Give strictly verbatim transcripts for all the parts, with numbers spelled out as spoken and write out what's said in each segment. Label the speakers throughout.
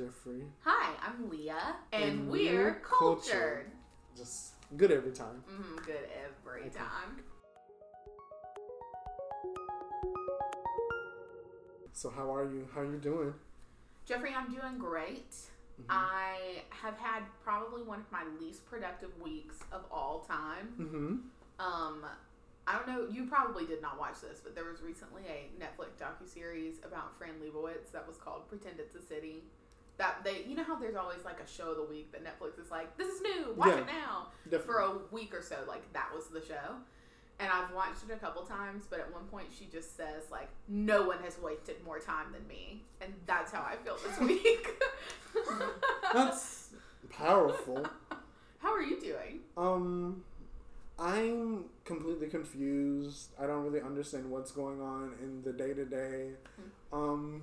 Speaker 1: Jeffrey.
Speaker 2: Hi, I'm Leah, and,
Speaker 1: And
Speaker 2: we're,
Speaker 1: we're
Speaker 2: cultured.
Speaker 1: cultured. Just good every time.
Speaker 2: Mm-hmm, good every
Speaker 1: Okay.
Speaker 2: time.
Speaker 1: So how are you? How are you doing?
Speaker 2: Jeffrey, I'm doing great.
Speaker 1: Mm-hmm.
Speaker 2: I have had probably one of my least productive weeks of all time.
Speaker 1: Mm-hmm.
Speaker 2: Um, I don't know, you probably did not watch this, but there was recently a Netflix docuseries about Fran Lebowitz that was called Pretend It's a City. That they, you know how there's always like a show of the week that Netflix is like, this is new, watch
Speaker 1: Yeah,
Speaker 2: it now.
Speaker 1: definitely.
Speaker 2: For a week or so, like that was the show. And I've watched it a couple times, but at one point she just says like, no one has wasted more time than me. And that's how I feel this week.
Speaker 1: That's powerful.
Speaker 2: How are you doing?
Speaker 1: Um, I'm completely confused. I don't really understand what's going on in the day to day. Um,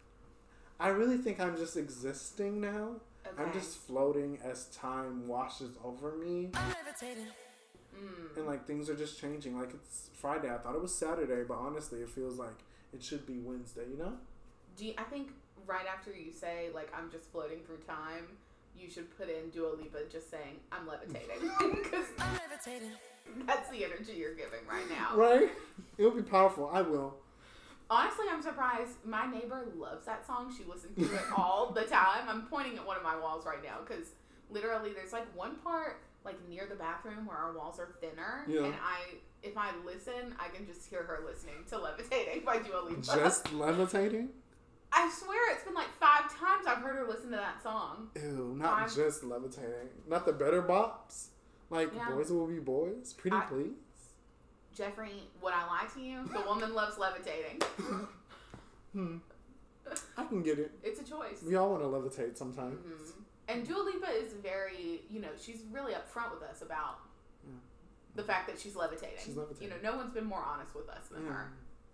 Speaker 1: I really think I'm just existing now.
Speaker 2: Okay.
Speaker 1: I'm just floating as time washes over me.
Speaker 3: I'm levitating.
Speaker 2: Mm.
Speaker 1: And like things are just changing. Like it's Friday. I thought it was Saturday, but honestly, it feels like it should be Wednesday. You know?
Speaker 2: Do you, I think right after you say like I'm just floating through time, you should put in Dua Lipa just saying I'm levitating because
Speaker 3: I'm levitating.
Speaker 2: that's the energy you're giving right now.
Speaker 1: Right? It'll be powerful. I will.
Speaker 2: Honestly, I'm surprised. My neighbor loves that song. She listens to it all the time. I'm pointing at one of my walls right now because literally there's like one part like near the bathroom where our walls are thinner,
Speaker 1: Yeah.
Speaker 2: and I, if I listen, I can just hear her listening to "Levitating" by Dua Lipa.
Speaker 1: Just levitating?
Speaker 2: I swear it's been like five times I've heard her listen to that song.
Speaker 1: Ew, not
Speaker 2: I'm-
Speaker 1: just levitating. Not the better bops. Like
Speaker 2: Yeah.
Speaker 1: Boys Will Be Boys. Pretty
Speaker 2: I-
Speaker 1: Please.
Speaker 2: Jeffrey, would I lie to you? The woman loves levitating.
Speaker 1: Hmm. I can get it.
Speaker 2: It's a choice.
Speaker 1: We all want to levitate sometimes.
Speaker 2: hmm And Dua Lipa is very, you know, she's really upfront with us about
Speaker 1: Yeah.
Speaker 2: the fact that she's levitating.
Speaker 1: She's levitating.
Speaker 2: You know, no one's been more honest with us than
Speaker 1: Yeah.
Speaker 2: her.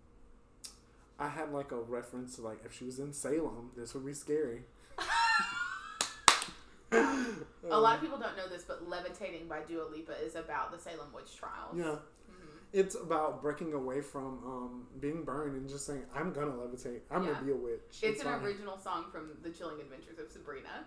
Speaker 1: I had like a reference to like if she was in Salem, this would be scary.
Speaker 2: A lot of people don't know this, but Levitating by Dua Lipa is about the Salem witch trials.
Speaker 1: Yeah.
Speaker 2: hmm
Speaker 1: It's about breaking away from um, being burned and just saying, I'm gonna levitate. I'm
Speaker 2: Yeah.
Speaker 1: gonna be a witch.
Speaker 2: It's an
Speaker 1: fine.
Speaker 2: original song from The Chilling Adventures of Sabrina.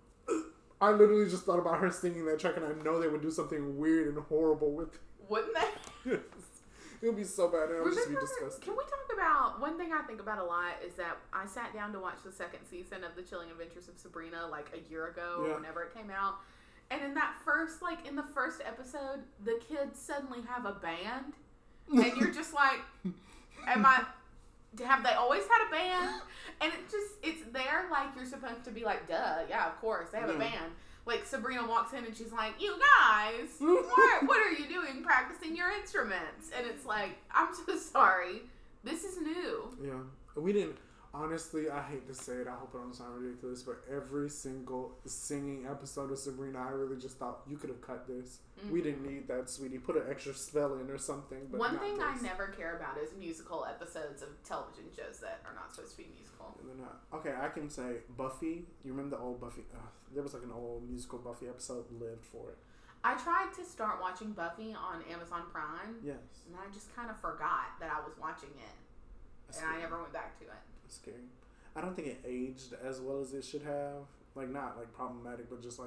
Speaker 1: I literally just thought about her singing that track, and I know they would do something weird and horrible with
Speaker 2: Wouldn't they?
Speaker 1: it. It would be so bad, and it would just be
Speaker 2: Remember,
Speaker 1: disgusting.
Speaker 2: can we talk about, one thing I think about a lot is that I sat down to watch the second season of The Chilling Adventures of Sabrina like a year ago,
Speaker 1: Yeah.
Speaker 2: or whenever it came out. And in that first, like, in the first episode, the kids suddenly have a band. And you're just like, am I, have they always had a band? And it just, it's there like you're supposed to be like, duh, yeah, of course, they have
Speaker 1: Yeah.
Speaker 2: a band. Like, Sabrina walks in and she's like, you guys, what, what are you doing practicing your instruments? And it's like, I'm so sorry. This is new.
Speaker 1: Yeah. We didn't, honestly, I hate to say it, I hope it don't sound ridiculous, but every single singing episode of Sabrina, I really just thought, you could have cut this. We
Speaker 2: Mhm.
Speaker 1: didn't need that, sweetie. Put an extra spell in or something. But
Speaker 2: One
Speaker 1: not
Speaker 2: thing I
Speaker 1: this.
Speaker 2: never care about is musical episodes of television shows that are not supposed to be musical.
Speaker 1: They're not. Okay, I can say Buffy. You remember the old Buffy? Uh, there was like an old musical Buffy episode. Lived for it.
Speaker 2: I tried to start watching Buffy on Amazon Prime,
Speaker 1: Yes.
Speaker 2: and I just kind of forgot that I was watching it,
Speaker 1: That's
Speaker 2: and I
Speaker 1: scary.
Speaker 2: never went back to it.
Speaker 1: That's scary. I don't think it aged as well as it should have. Like not like problematic, but just like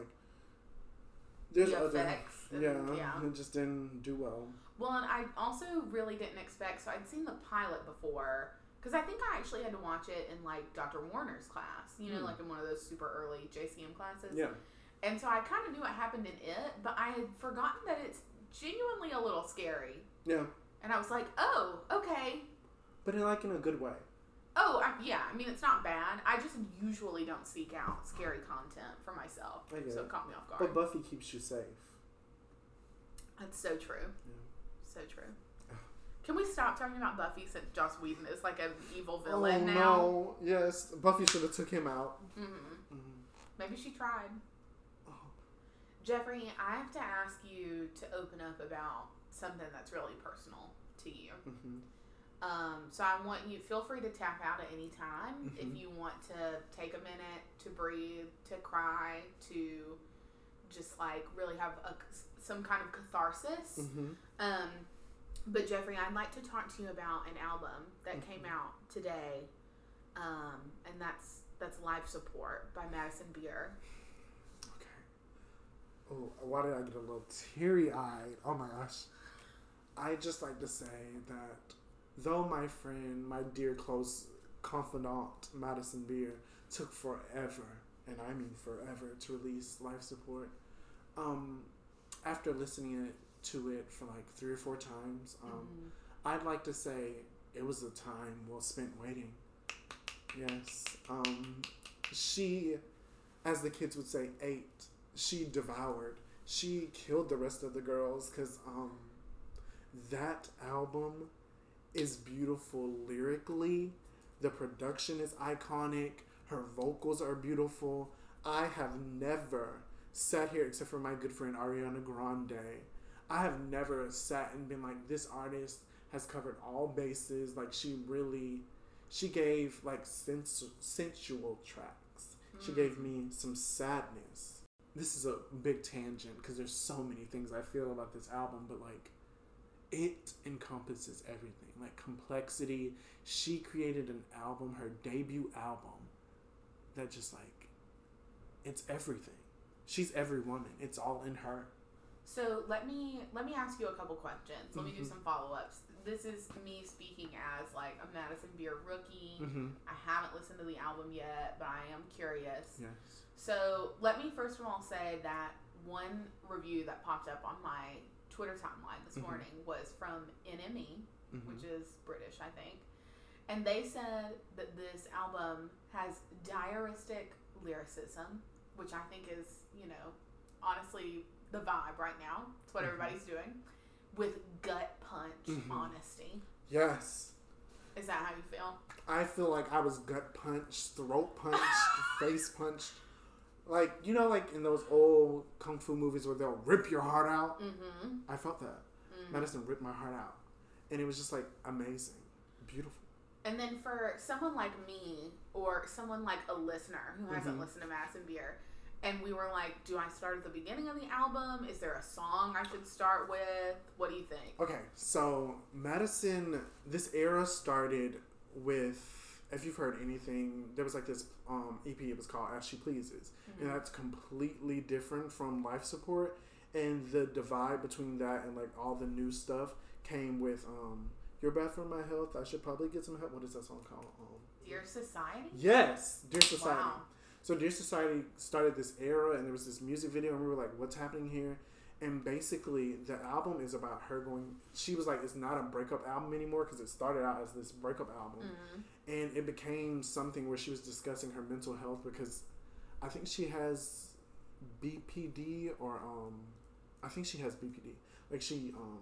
Speaker 1: there's
Speaker 2: The
Speaker 1: other.
Speaker 2: effects and-
Speaker 1: yeah,
Speaker 2: yeah.
Speaker 1: it just didn't do well.
Speaker 2: Well, and I also really didn't expect, so I'd seen the pilot before, because I think I actually had to watch it in, like, Doctor Warner's class, you know,
Speaker 1: Hmm.
Speaker 2: like in one of those super early J C M classes.
Speaker 1: Yeah.
Speaker 2: And so I kind of knew what happened in it, but I had forgotten that it's genuinely a little scary.
Speaker 1: Yeah,
Speaker 2: And I was like, oh, okay.
Speaker 1: but in like in a good way.
Speaker 2: Oh, I, yeah, I mean, it's not bad. I just usually don't seek out scary content for myself,
Speaker 1: I get
Speaker 2: so
Speaker 1: it.
Speaker 2: it caught me off guard.
Speaker 1: But Buffy keeps you safe.
Speaker 2: That's so true.
Speaker 1: Yeah.
Speaker 2: So true. Can we stop talking about Buffy since Joss Whedon is like an evil villain
Speaker 1: oh
Speaker 2: now?
Speaker 1: no! Yes, Buffy should have took him out.
Speaker 2: Mm-hmm.
Speaker 1: Mm-hmm.
Speaker 2: Maybe she tried.
Speaker 1: Oh.
Speaker 2: Jeffrey, I have to ask you to open up about something that's really personal to you.
Speaker 1: Mm-hmm.
Speaker 2: Um, so I want you, feel free to tap out at any time
Speaker 1: Mhm.
Speaker 2: if you want to take a minute to breathe, to cry, to just like really have a, some kind of catharsis.
Speaker 1: Mm-hmm.
Speaker 2: Um, but Jeffrey, I'd like to talk to you about an album that
Speaker 1: Mhm.
Speaker 2: came out today, um, and that's that's Life Support by Madison Beer.
Speaker 1: Okay. Oh, why did I get a little teary-eyed? Oh my gosh. I just like to say that though my friend, my dear close confidant, Madison Beer, took forever, and I mean forever, to release Life Support, um, after listening to it for like three or four times, um, mm-hmm. I'd like to say it was a time well spent waiting. Yes. Um, she, as the kids would say, ate. She devoured. She killed the rest of the girls because um, that album is beautiful lyrically. The production is iconic. Her vocals are beautiful. I have never sat here, except for my good friend Ariana Grande, I have never sat and been like, this artist has covered all bases. Like, she really, she gave like sens- sensual tracks. Mm. She gave me some sadness. This is a big tangent because there's so many things I feel about this album, but like, it encompasses everything. Like complexity. She created an album, her debut album, that just like, it's everything. She's every woman. It's all in her.
Speaker 2: So let me let me ask you a couple questions. Let
Speaker 1: Mm-hmm.
Speaker 2: me do some follow-ups. This is me speaking as like a Madison Beer rookie.
Speaker 1: Mm-hmm.
Speaker 2: I haven't listened to the album yet, but I am curious.
Speaker 1: Yes.
Speaker 2: So let me first of all say that one review that popped up on my Twitter timeline this
Speaker 1: Mm-hmm.
Speaker 2: morning was from N M E,
Speaker 1: Mm-hmm.
Speaker 2: which is British, I think. And they said that this album has diaristic lyricism, which I think is, you know, honestly the vibe right now. It's what
Speaker 1: Mm-hmm.
Speaker 2: everybody's doing. With gut punch
Speaker 1: Mm-hmm.
Speaker 2: honesty.
Speaker 1: Yes.
Speaker 2: Is that how you feel?
Speaker 1: I feel like I was gut punched, throat punched, face punched. Like, you know, like in those old kung fu movies where they'll rip your heart out?
Speaker 2: Mm-hmm.
Speaker 1: I felt that.
Speaker 2: Mm-hmm.
Speaker 1: Madison ripped my heart out. And it was just like amazing. Beautiful.
Speaker 2: And then for someone like me, or someone like a listener who hasn't
Speaker 1: Mm-hmm.
Speaker 2: listened to Madison Beer, and we were like, do I start at the beginning of the album? Is there a song I should start with? What do you think?
Speaker 1: Okay, so Madison, this era started with, if you've heard anything, there was like this um, E P, it was called As She Pleases. Mm-hmm. And that's completely different from Life Support. And the divide between that and like all the new stuff came with um, You're Bad For My Health, I Should Probably Get Some Help. What is that song called? Um,
Speaker 2: Dear Society?
Speaker 1: Yes, Dear Society.
Speaker 2: Wow.
Speaker 1: So Dear Society started this era, and there was this music video, and we were like, what's happening here? And basically, the album is about her going, she was like, it's not a breakup album anymore, because it started out as this breakup album. Mm-hmm. And it became something where she was discussing her mental health, because I think she has B P D, or um, I think she has B P D. Like, she um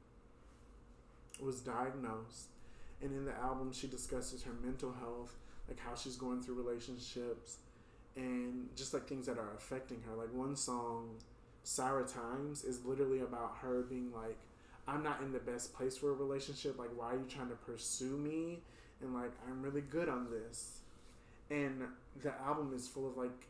Speaker 1: was diagnosed, and in the album, she discusses her mental health, like how she's going through relationships, and just like things that are affecting her. Like one song, Sour Times, is literally about her being like, I'm not in the best place for a relationship. Like, why are you trying to pursue me? And like, I'm really good on this. And the album is full of like,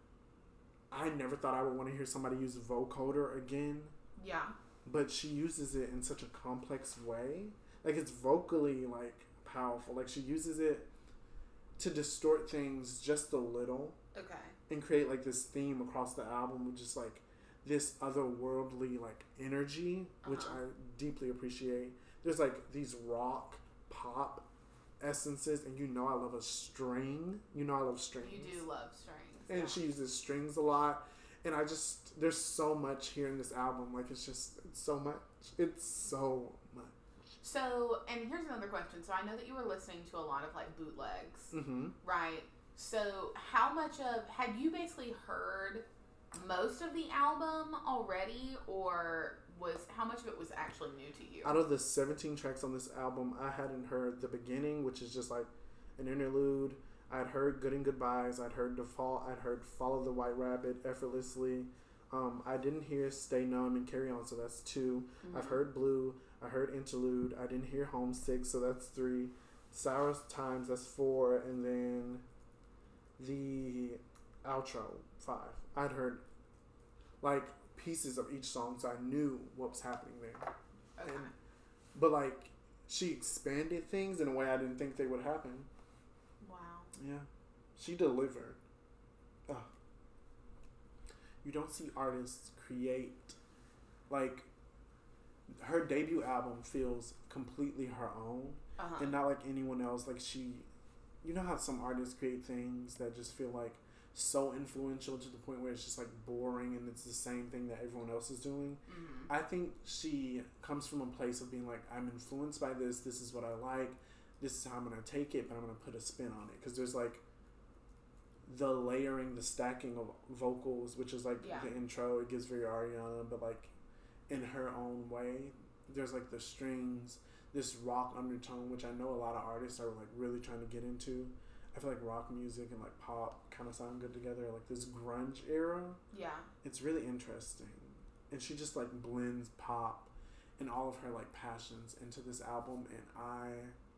Speaker 1: I never thought I would want to hear somebody use vocoder again.
Speaker 2: Yeah.
Speaker 1: But she uses it in such a complex way. Like, it's vocally like powerful. Like, she uses it to distort things just a little.
Speaker 2: Okay.
Speaker 1: And create like this theme across the album with just like this otherworldly like energy, which
Speaker 2: uh-huh.
Speaker 1: I deeply appreciate. There's like these rock pop essences, and you know I love a string. You know I love strings.
Speaker 2: You do love strings.
Speaker 1: And
Speaker 2: yeah.
Speaker 1: she uses strings a lot. And I just, there's so much here in this album. Like, it's just, it's so much. It's so much.
Speaker 2: So, and here's another question. So, I know that you were listening to a lot of, like, bootlegs,
Speaker 1: Mm-hmm.
Speaker 2: right? So, how much of, had you basically heard most of the album already, or was, how much of it was actually new to you?
Speaker 1: Out of the seventeen tracks on this album, I hadn't heard the beginning, which is just like an interlude. I'd heard Good and Goodbyes. I'd heard Default. I'd heard Follow the White Rabbit, Effortlessly. Um, I didn't hear Stay Numb and Carry On, so that's two. Mm-hmm. I've heard Blue. I heard Interlude. I didn't hear Homesick, so that's three. Sour Times, that's four. And then the outro, five. I'd heard like pieces of each song, so I knew what was happening there.
Speaker 2: Okay.
Speaker 1: And, but like, she expanded things in a way I didn't think they would happen.
Speaker 2: Wow.
Speaker 1: Yeah. She delivered. Ugh. You don't see artists create, like, her debut album feels completely her own, uh-huh. and not like anyone else. Like, she, you know how some artists create things that just feel like so influential to the point where it's just like boring and it's the same thing that everyone else is doing. Mm-hmm. I think she comes from a place of being like, I'm influenced by this, this is what I like, this is how I'm going to take it, but I'm going to put a spin on it. Because there's like the layering, the stacking of vocals, which is like yeah. the intro, it gives very Ariana, but like in her own way. There's like the strings, this rock undertone, which I know a lot of artists are like really trying to get into. I feel like rock music and like pop kind of sound good together. Like this grunge era. Yeah. It's really interesting. And she just like blends pop and all of her like passions into this album, and I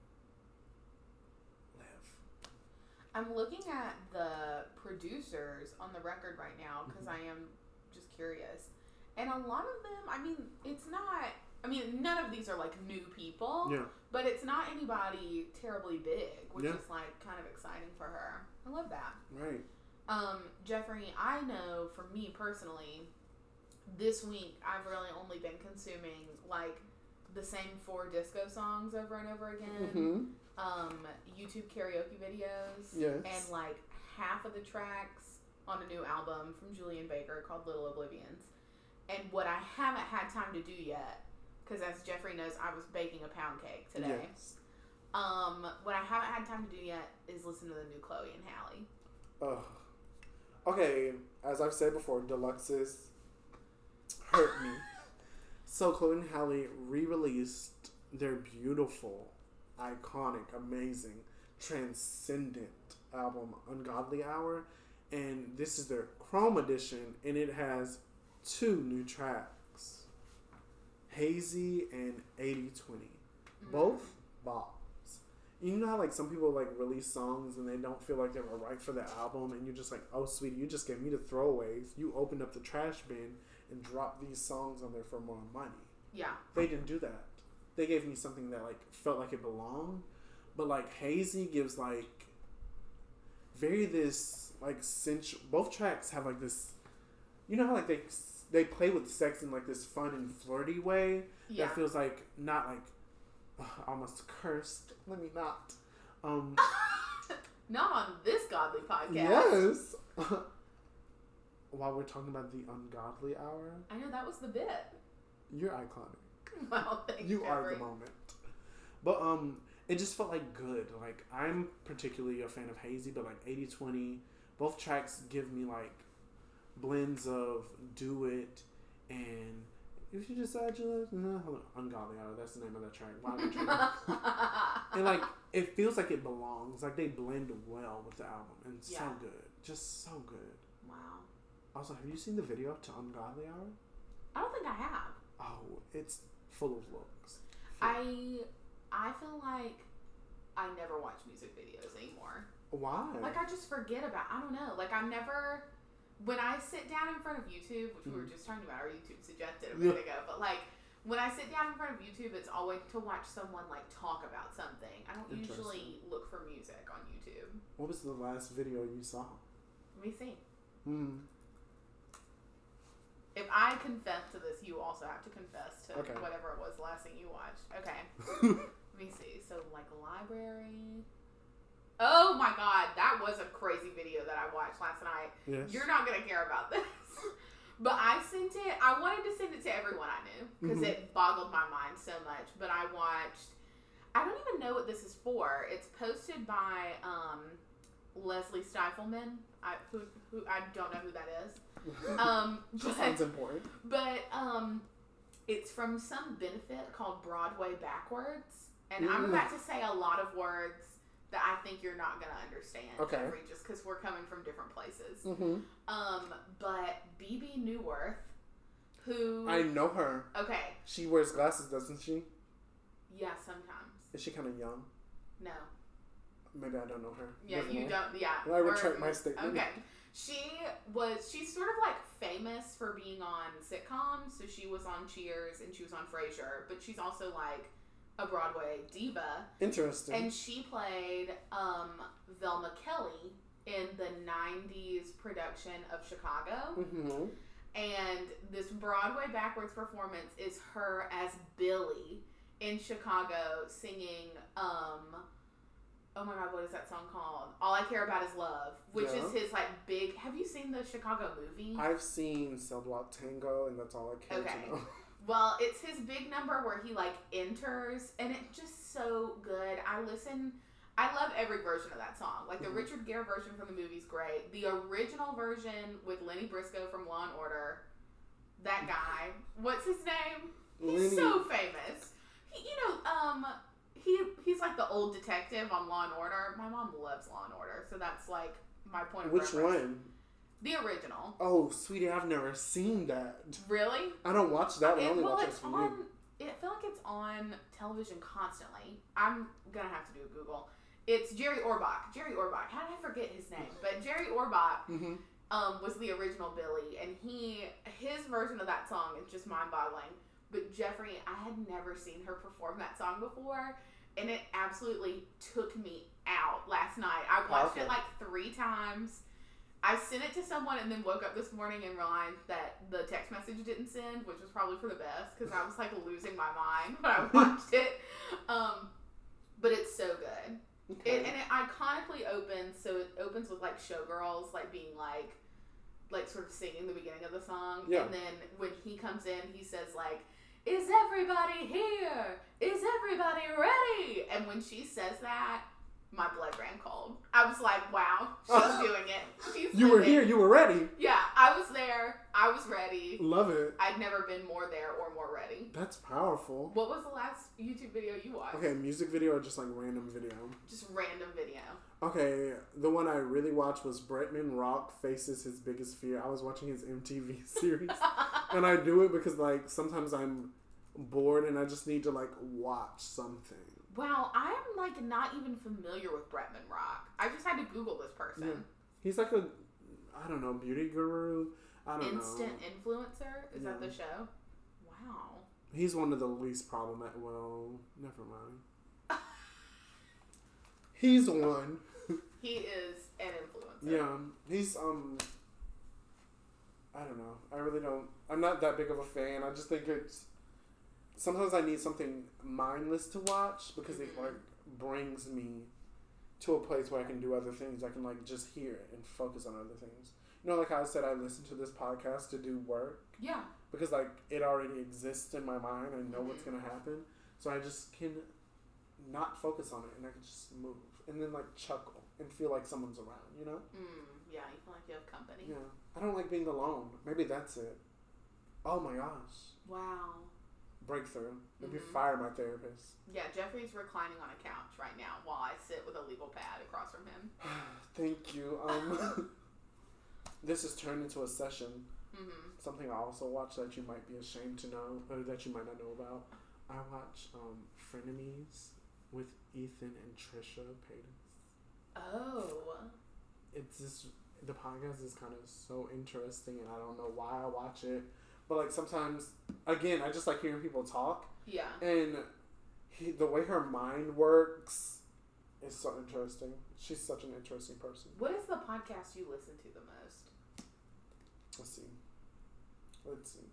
Speaker 1: live.
Speaker 2: I'm looking at the producers on the record right now because mm-hmm. I am just curious. And a lot of them, I mean, it's not, I mean, none of these are like new people. Yeah. But it's not anybody terribly big, which yeah. is like kind of exciting for her. I love that. Right. Um, Jeffrey, I know for me personally, this week I've really only been consuming like the same four disco songs over and over again. Mm-hmm. Um, YouTube karaoke videos. Yes. And like half of the tracks on a new album from Julian Baker called Little Oblivions. And what I haven't had time to do yet, because as Jeffrey knows, I was baking a pound cake today. Yes. Um, what I haven't had time to do yet is listen to the new Chloe and Halle.
Speaker 1: Ugh. Okay, as I've said before, Deluxes hurt me. So Chloe and Halle re-released their beautiful, iconic, amazing, transcendent album, Ungodly Hour. And this is their Chrome edition, and it has two new tracks. Hazy and eighty twenty. Mm-hmm. Both bops. You know how like some people like release songs and they don't feel like they were right for the album, and you're just like, oh sweetie, you just gave me the throwaways. You opened up the trash bin and dropped these songs on there for more money. Yeah. They didn't do that. They gave me something that like felt like it belonged. But like Hazy gives like very this like sensual. Both tracks have like this, you know how like they they play with sex in like this fun and flirty way yeah. that feels like not like uh, almost cursed. Let me not. Um,
Speaker 2: not on this godly podcast.
Speaker 1: Yes. While we're talking about the Ungodly Hour.
Speaker 2: I know, that was the bit.
Speaker 1: You're iconic.
Speaker 2: Well, thank
Speaker 1: you. You
Speaker 2: are
Speaker 1: the moment. But um, it just felt like good. Like I'm particularly a fan of Hazy, but like eighty twenty, both tracks give me like blends of Do It and If You Decide You Love, no, hold on, Ungodly Hour, that's the name of that track. Why am I trying? And like, it feels like it belongs. Like they blend well with the album, and yeah. so good. Just so good. Wow. Also, have you seen the video to Ungodly Hour?
Speaker 2: I don't think I have.
Speaker 1: Oh, it's full of looks.
Speaker 2: I I feel like I never watch music videos anymore.
Speaker 1: Why?
Speaker 2: Like I just forget about, I don't know. Like I'm never, when I sit down in front of YouTube, which mm-hmm. we were just talking about, our YouTube suggested a minute ago, but like when I sit down in front of YouTube, it's always to watch someone like talk about something. I don't usually look for music on YouTube.
Speaker 1: What was the last video you saw?
Speaker 2: Let me see.
Speaker 1: Hmm.
Speaker 2: If I confess to this, you also have to confess to okay. whatever it was the last thing you watched. Okay. Let me see. So, like, library. Oh, my God. That was a crazy video that I watched last night. Yes. You're not going to care about this. But I sent it. I wanted to send it to everyone I knew because mm-hmm. it boggled my mind so much. But I watched. I don't even know what this is for. It's posted by um, Leslie Stifelman. I, who, who I don't know who that is. Um,
Speaker 1: but, sounds important.
Speaker 2: But um, it's from some benefit called Broadway Backwards, and mm. I'm about to say a lot of words that I think you're not going to understand, okay. Jeffrey, just because we're coming from different places. Mm-hmm. Um, but Bebe Neuwirth, who
Speaker 1: I know her.
Speaker 2: Okay,
Speaker 1: she wears glasses, doesn't she?
Speaker 2: Yeah, sometimes.
Speaker 1: Is she kind of young?
Speaker 2: No.
Speaker 1: Maybe I don't know her.
Speaker 2: Yeah, Definitely. you don't. Yeah,
Speaker 1: well, I retract my statement.
Speaker 2: Okay. She was, she's sort of like famous for being on sitcoms. So she was on Cheers and she was on Frasier, but she's also like a Broadway diva.
Speaker 1: Interesting.
Speaker 2: And she played um, Velma Kelly in the nineties production of Chicago.
Speaker 1: Mm-hmm.
Speaker 2: And this Broadway backwards performance is her as Billy in Chicago singing, um, oh my god, what is that song called? All I Care About Is Love, which
Speaker 1: Yeah.
Speaker 2: is his, like, big, have you seen the Chicago movie?
Speaker 1: I've seen Cell Block Tango, and that's all I care
Speaker 2: Okay.
Speaker 1: to know.
Speaker 2: Well, it's his big number where he, like, enters, and it's just so good. I listen, I love every version of that song. Like, the
Speaker 1: Mhm.
Speaker 2: Richard Gere version from the movie's great. The original version with Lenny Briscoe from Law and Order, that guy, what's his name? He's
Speaker 1: Lenny.
Speaker 2: so famous. He, you know, um, he he's like the old detective on Law and Order. My mom loves Law and Order, so that's, like, my point of
Speaker 1: Which
Speaker 2: reference.
Speaker 1: one?
Speaker 2: The original.
Speaker 1: Oh, sweetie, I've never seen that.
Speaker 2: Really?
Speaker 1: I don't watch that one. I
Speaker 2: It,
Speaker 1: only
Speaker 2: well,
Speaker 1: watch
Speaker 2: it's
Speaker 1: S V U.
Speaker 2: on. I feel like it's on television constantly. I'm gonna have to do a Google. It's Jerry Orbach. Jerry Orbach. How did I forget his name? But Jerry Orbach
Speaker 1: Mm-hmm.
Speaker 2: um, was the original Billy, and he his version of that song is just mind-boggling. But Jeffrey, I had never seen her perform that song before, and it absolutely took me out last night. I watched
Speaker 1: Powerful.
Speaker 2: it like three times. I sent it to someone and then woke up this morning and realized that the text message didn't send, which was probably for the best because I was like losing my mind when I watched it. Um, but it's so good.
Speaker 1: Okay.
Speaker 2: It, and it iconically opens, so it opens with like showgirls like being like, like sort of singing the beginning of the song.
Speaker 1: Yeah.
Speaker 2: And then when he comes in, he says like, "Is everybody here? Is everybody ready?" And when she says that, my blood ran cold. I was like, wow, she's doing it. She's
Speaker 1: You were
Speaker 2: living.
Speaker 1: here. You were ready.
Speaker 2: Yeah, I was there. I was ready.
Speaker 1: Love it.
Speaker 2: I'd never been more there or more ready.
Speaker 1: That's powerful.
Speaker 2: What was the last YouTube video you watched?
Speaker 1: Okay, music video or just like random video?
Speaker 2: Just random video.
Speaker 1: Okay, the one I really watched was Bretman Rock Faces His Biggest Fear. I was watching his M T V series. And I do it because like sometimes I'm bored and I just need to like watch something.
Speaker 2: Wow, I'm like not even familiar with Bretman Rock. I just had to Google this person.
Speaker 1: Yeah. He's like a, I don't know, beauty guru. I don't
Speaker 2: Instant
Speaker 1: know.
Speaker 2: influencer? Is that
Speaker 1: Yeah.
Speaker 2: the show? Wow.
Speaker 1: He's one of the least problematic. Well, never mind. He's one.
Speaker 2: He is an influencer.
Speaker 1: Yeah, he's um. I don't know. I really don't. I'm not that big of a fan. I just think it's. Sometimes I need something mindless to watch because it
Speaker 2: Mhm.
Speaker 1: like brings me to a place where I can do other things. I can like just hear it and focus on other things. You know, like how I said, I listen to this podcast to do work
Speaker 2: Yeah.
Speaker 1: because like it already exists in my mind. I know what's
Speaker 2: Mhm.
Speaker 1: gonna happen, so I just can not focus on it and I can just move and then like chuckle and feel like someone's around. You know?
Speaker 2: Mm, yeah, you feel like you have company.
Speaker 1: Yeah. I don't like being alone. Maybe that's it. Oh my gosh.
Speaker 2: Wow.
Speaker 1: Breakthrough. Maybe
Speaker 2: Mhm.
Speaker 1: fire my therapist.
Speaker 2: Yeah, Jeffrey's reclining on a couch right now while I sit with a legal pad across from him.
Speaker 1: Thank you. Um, this has turned into a session.
Speaker 2: Mm-hmm.
Speaker 1: Something I also watch that you might be ashamed to know, or that you might not know about. I watch um, Frenemies with Ethan and Trisha Paytas.
Speaker 2: Oh.
Speaker 1: It's just, the podcast is kind of so interesting, and I don't know why I watch it. But like sometimes, again, I just like hearing people talk,
Speaker 2: Yeah.
Speaker 1: and he, the way her mind works is so interesting. She's such an interesting person.
Speaker 2: What is the podcast you listen to the most?
Speaker 1: Let's see. Let's see.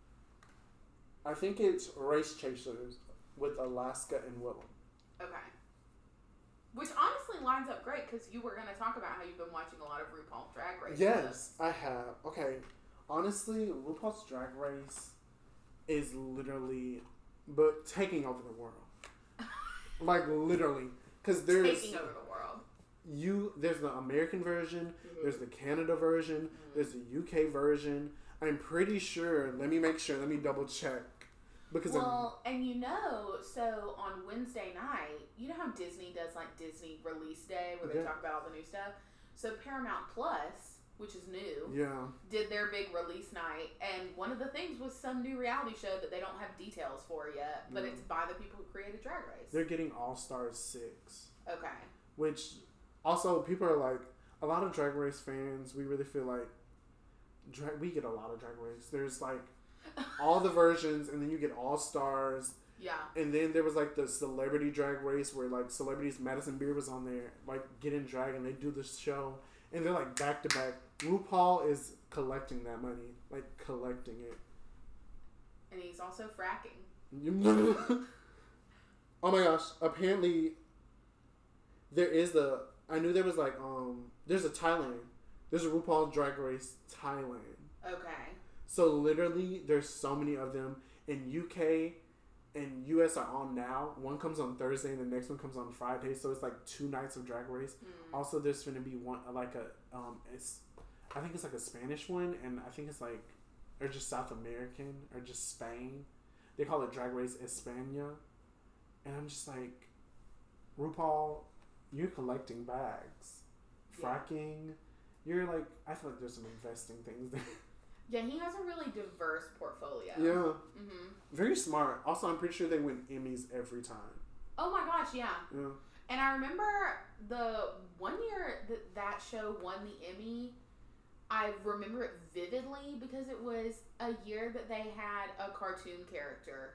Speaker 1: I think it's Race Chasers with Alaska and Willem.
Speaker 2: Okay. Which honestly lines up great because you were going to talk about how you've been watching a lot of RuPaul's Drag Race.
Speaker 1: Yes, I have. Okay. Honestly, RuPaul's Drag Race is literally but taking over the world. Like literally. Because there's
Speaker 2: Taking over the world.
Speaker 1: you there's the American version,
Speaker 2: Mm-hmm.
Speaker 1: there's the Canada version,
Speaker 2: Mhm.
Speaker 1: there's the U K version. I'm pretty sure, let me make sure, let me double check. Because
Speaker 2: Well, and you know, so on Wednesday night, you know how Disney does like Disney Release Day where they
Speaker 1: Yeah.
Speaker 2: talk about all the new stuff? So Paramount Plus, which is new,
Speaker 1: I'm, yeah.
Speaker 2: did their big release night, and one of the things was some new reality show that they don't have details for yet, but
Speaker 1: Mm.
Speaker 2: it's by the people who created Drag Race.
Speaker 1: They're getting All Stars six.
Speaker 2: Okay.
Speaker 1: Which also people are like, a lot of Drag Race fans, we really feel like drag we get a lot of Drag Race. There's like all the versions, and then you get All Stars,
Speaker 2: Yeah.
Speaker 1: and then there was like the Celebrity Drag Race where like celebrities, Madison Beer was on there, like get in drag and they do the show, and they're like back to back. RuPaul is collecting that money, like collecting it.
Speaker 2: And he's also fracking.
Speaker 1: Oh my gosh! Apparently, there is the. I knew there was like um. There's a Thailand. There's a RuPaul Drag Race Thailand.
Speaker 2: Okay.
Speaker 1: So literally, there's so many of them in U K and U S are on now. One comes on Thursday and the next one comes on Friday. So it's like two nights of Drag Race. Mm. Also, there's going to be one like a um. It's I think it's like a Spanish one, and I think it's like or just South American or just Spain. They call it Drag Race España. And I'm just like, RuPaul, you're collecting bags. Yeah. Fracking. You're like, I feel like there's some investing things there.
Speaker 2: Yeah, he has a really diverse portfolio.
Speaker 1: Yeah. Mm-hmm. Very smart. Also, I'm pretty sure they win Emmys every time.
Speaker 2: Oh my gosh, yeah.
Speaker 1: Yeah.
Speaker 2: And I remember the one year that that show won the Emmy, I remember it vividly because it was a year that they had a cartoon character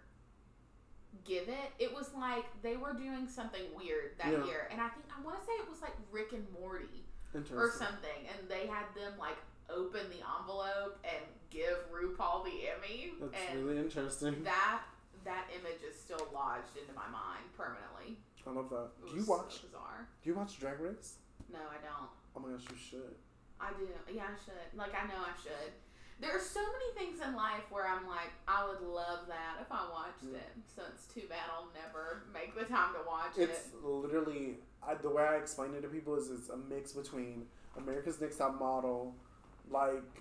Speaker 2: give it. It was like they were doing something weird that yeah. year, and I think I want to say it was like Rick and Morty or something, and they had them like open the envelope and give RuPaul the Emmy.
Speaker 1: That's
Speaker 2: and
Speaker 1: really interesting.
Speaker 2: That that image is still lodged into my mind permanently.
Speaker 1: I love that.
Speaker 2: It
Speaker 1: do you watch?
Speaker 2: So bizarre.
Speaker 1: Do you watch Drag Race?
Speaker 2: No, I don't.
Speaker 1: Oh my gosh, you should.
Speaker 2: I do. Yeah, I should. Like I know I should. There are so many things in life where I'm like, I would love that if I watched mm. it. So it's too bad I'll never make the time to watch
Speaker 1: it's
Speaker 2: it.
Speaker 1: It's literally, I, the way I explain it to people is it's a mix between America's Next Top Model, like,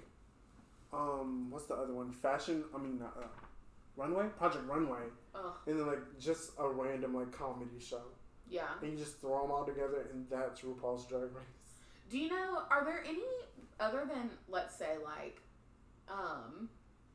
Speaker 1: um, what's the other one? Fashion, I mean, uh, Runway? Project Runway. Ugh. And then, like, just a random, like, comedy show.
Speaker 2: Yeah.
Speaker 1: And you just throw them all together, and that's RuPaul's Drag Race.
Speaker 2: Do you know, are there any, other than, let's say, like, Um,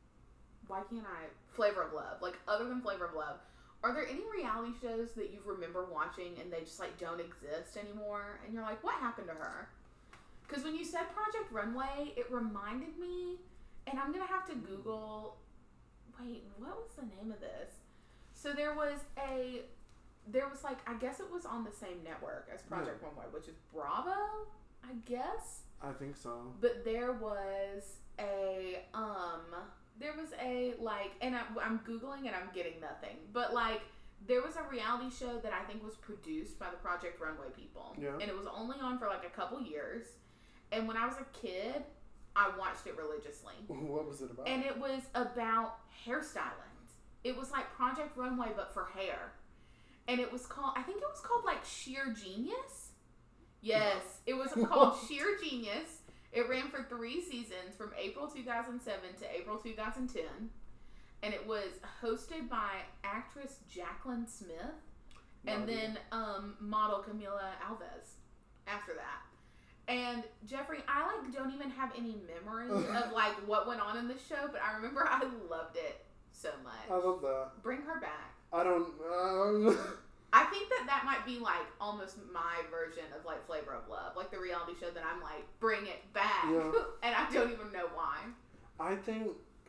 Speaker 2: why can't I? Flavor of Love. Like, other than Flavor of Love, are there any reality shows that you remember watching and they just, like, don't exist anymore? And you're like, what happened to her? Because when you said Project Runway, it reminded me, and I'm going to have to Google, wait, what was the name of this? So there was a, there was, like, I guess it was on the same network as Project yeah. Runway, which is Bravo, I guess?
Speaker 1: I think so.
Speaker 2: But there was a, um, there was a, like, and I, I'm Googling and I'm getting nothing, but, like, there was a reality show that I think was produced by the Project Runway people.
Speaker 1: Yeah. And
Speaker 2: it was only on for, like, a couple years. And when I was a kid, I watched it religiously.
Speaker 1: What was it about?
Speaker 2: And it was about hairstyling. It was, like, Project Runway, but for hair. And it was called, I think it was called, like, Sheer Genius. Yes. It was called Sheer Genius. It ran for three seasons from April two thousand seven to April two thousand ten. And it was hosted by actress Jaclyn Smith and
Speaker 1: no
Speaker 2: then um, model Camila Alves after that. And Jeffrey, I like don't even have any memory of like what went on in the show, but I remember I loved it so much.
Speaker 1: I love that.
Speaker 2: Bring her back.
Speaker 1: I don't... Um...
Speaker 2: I think that that might be, like, almost my version of, like, Flavor of Love. Like, the reality show that I'm like, bring it back.
Speaker 1: Yeah.
Speaker 2: And I don't even know why.
Speaker 1: I think,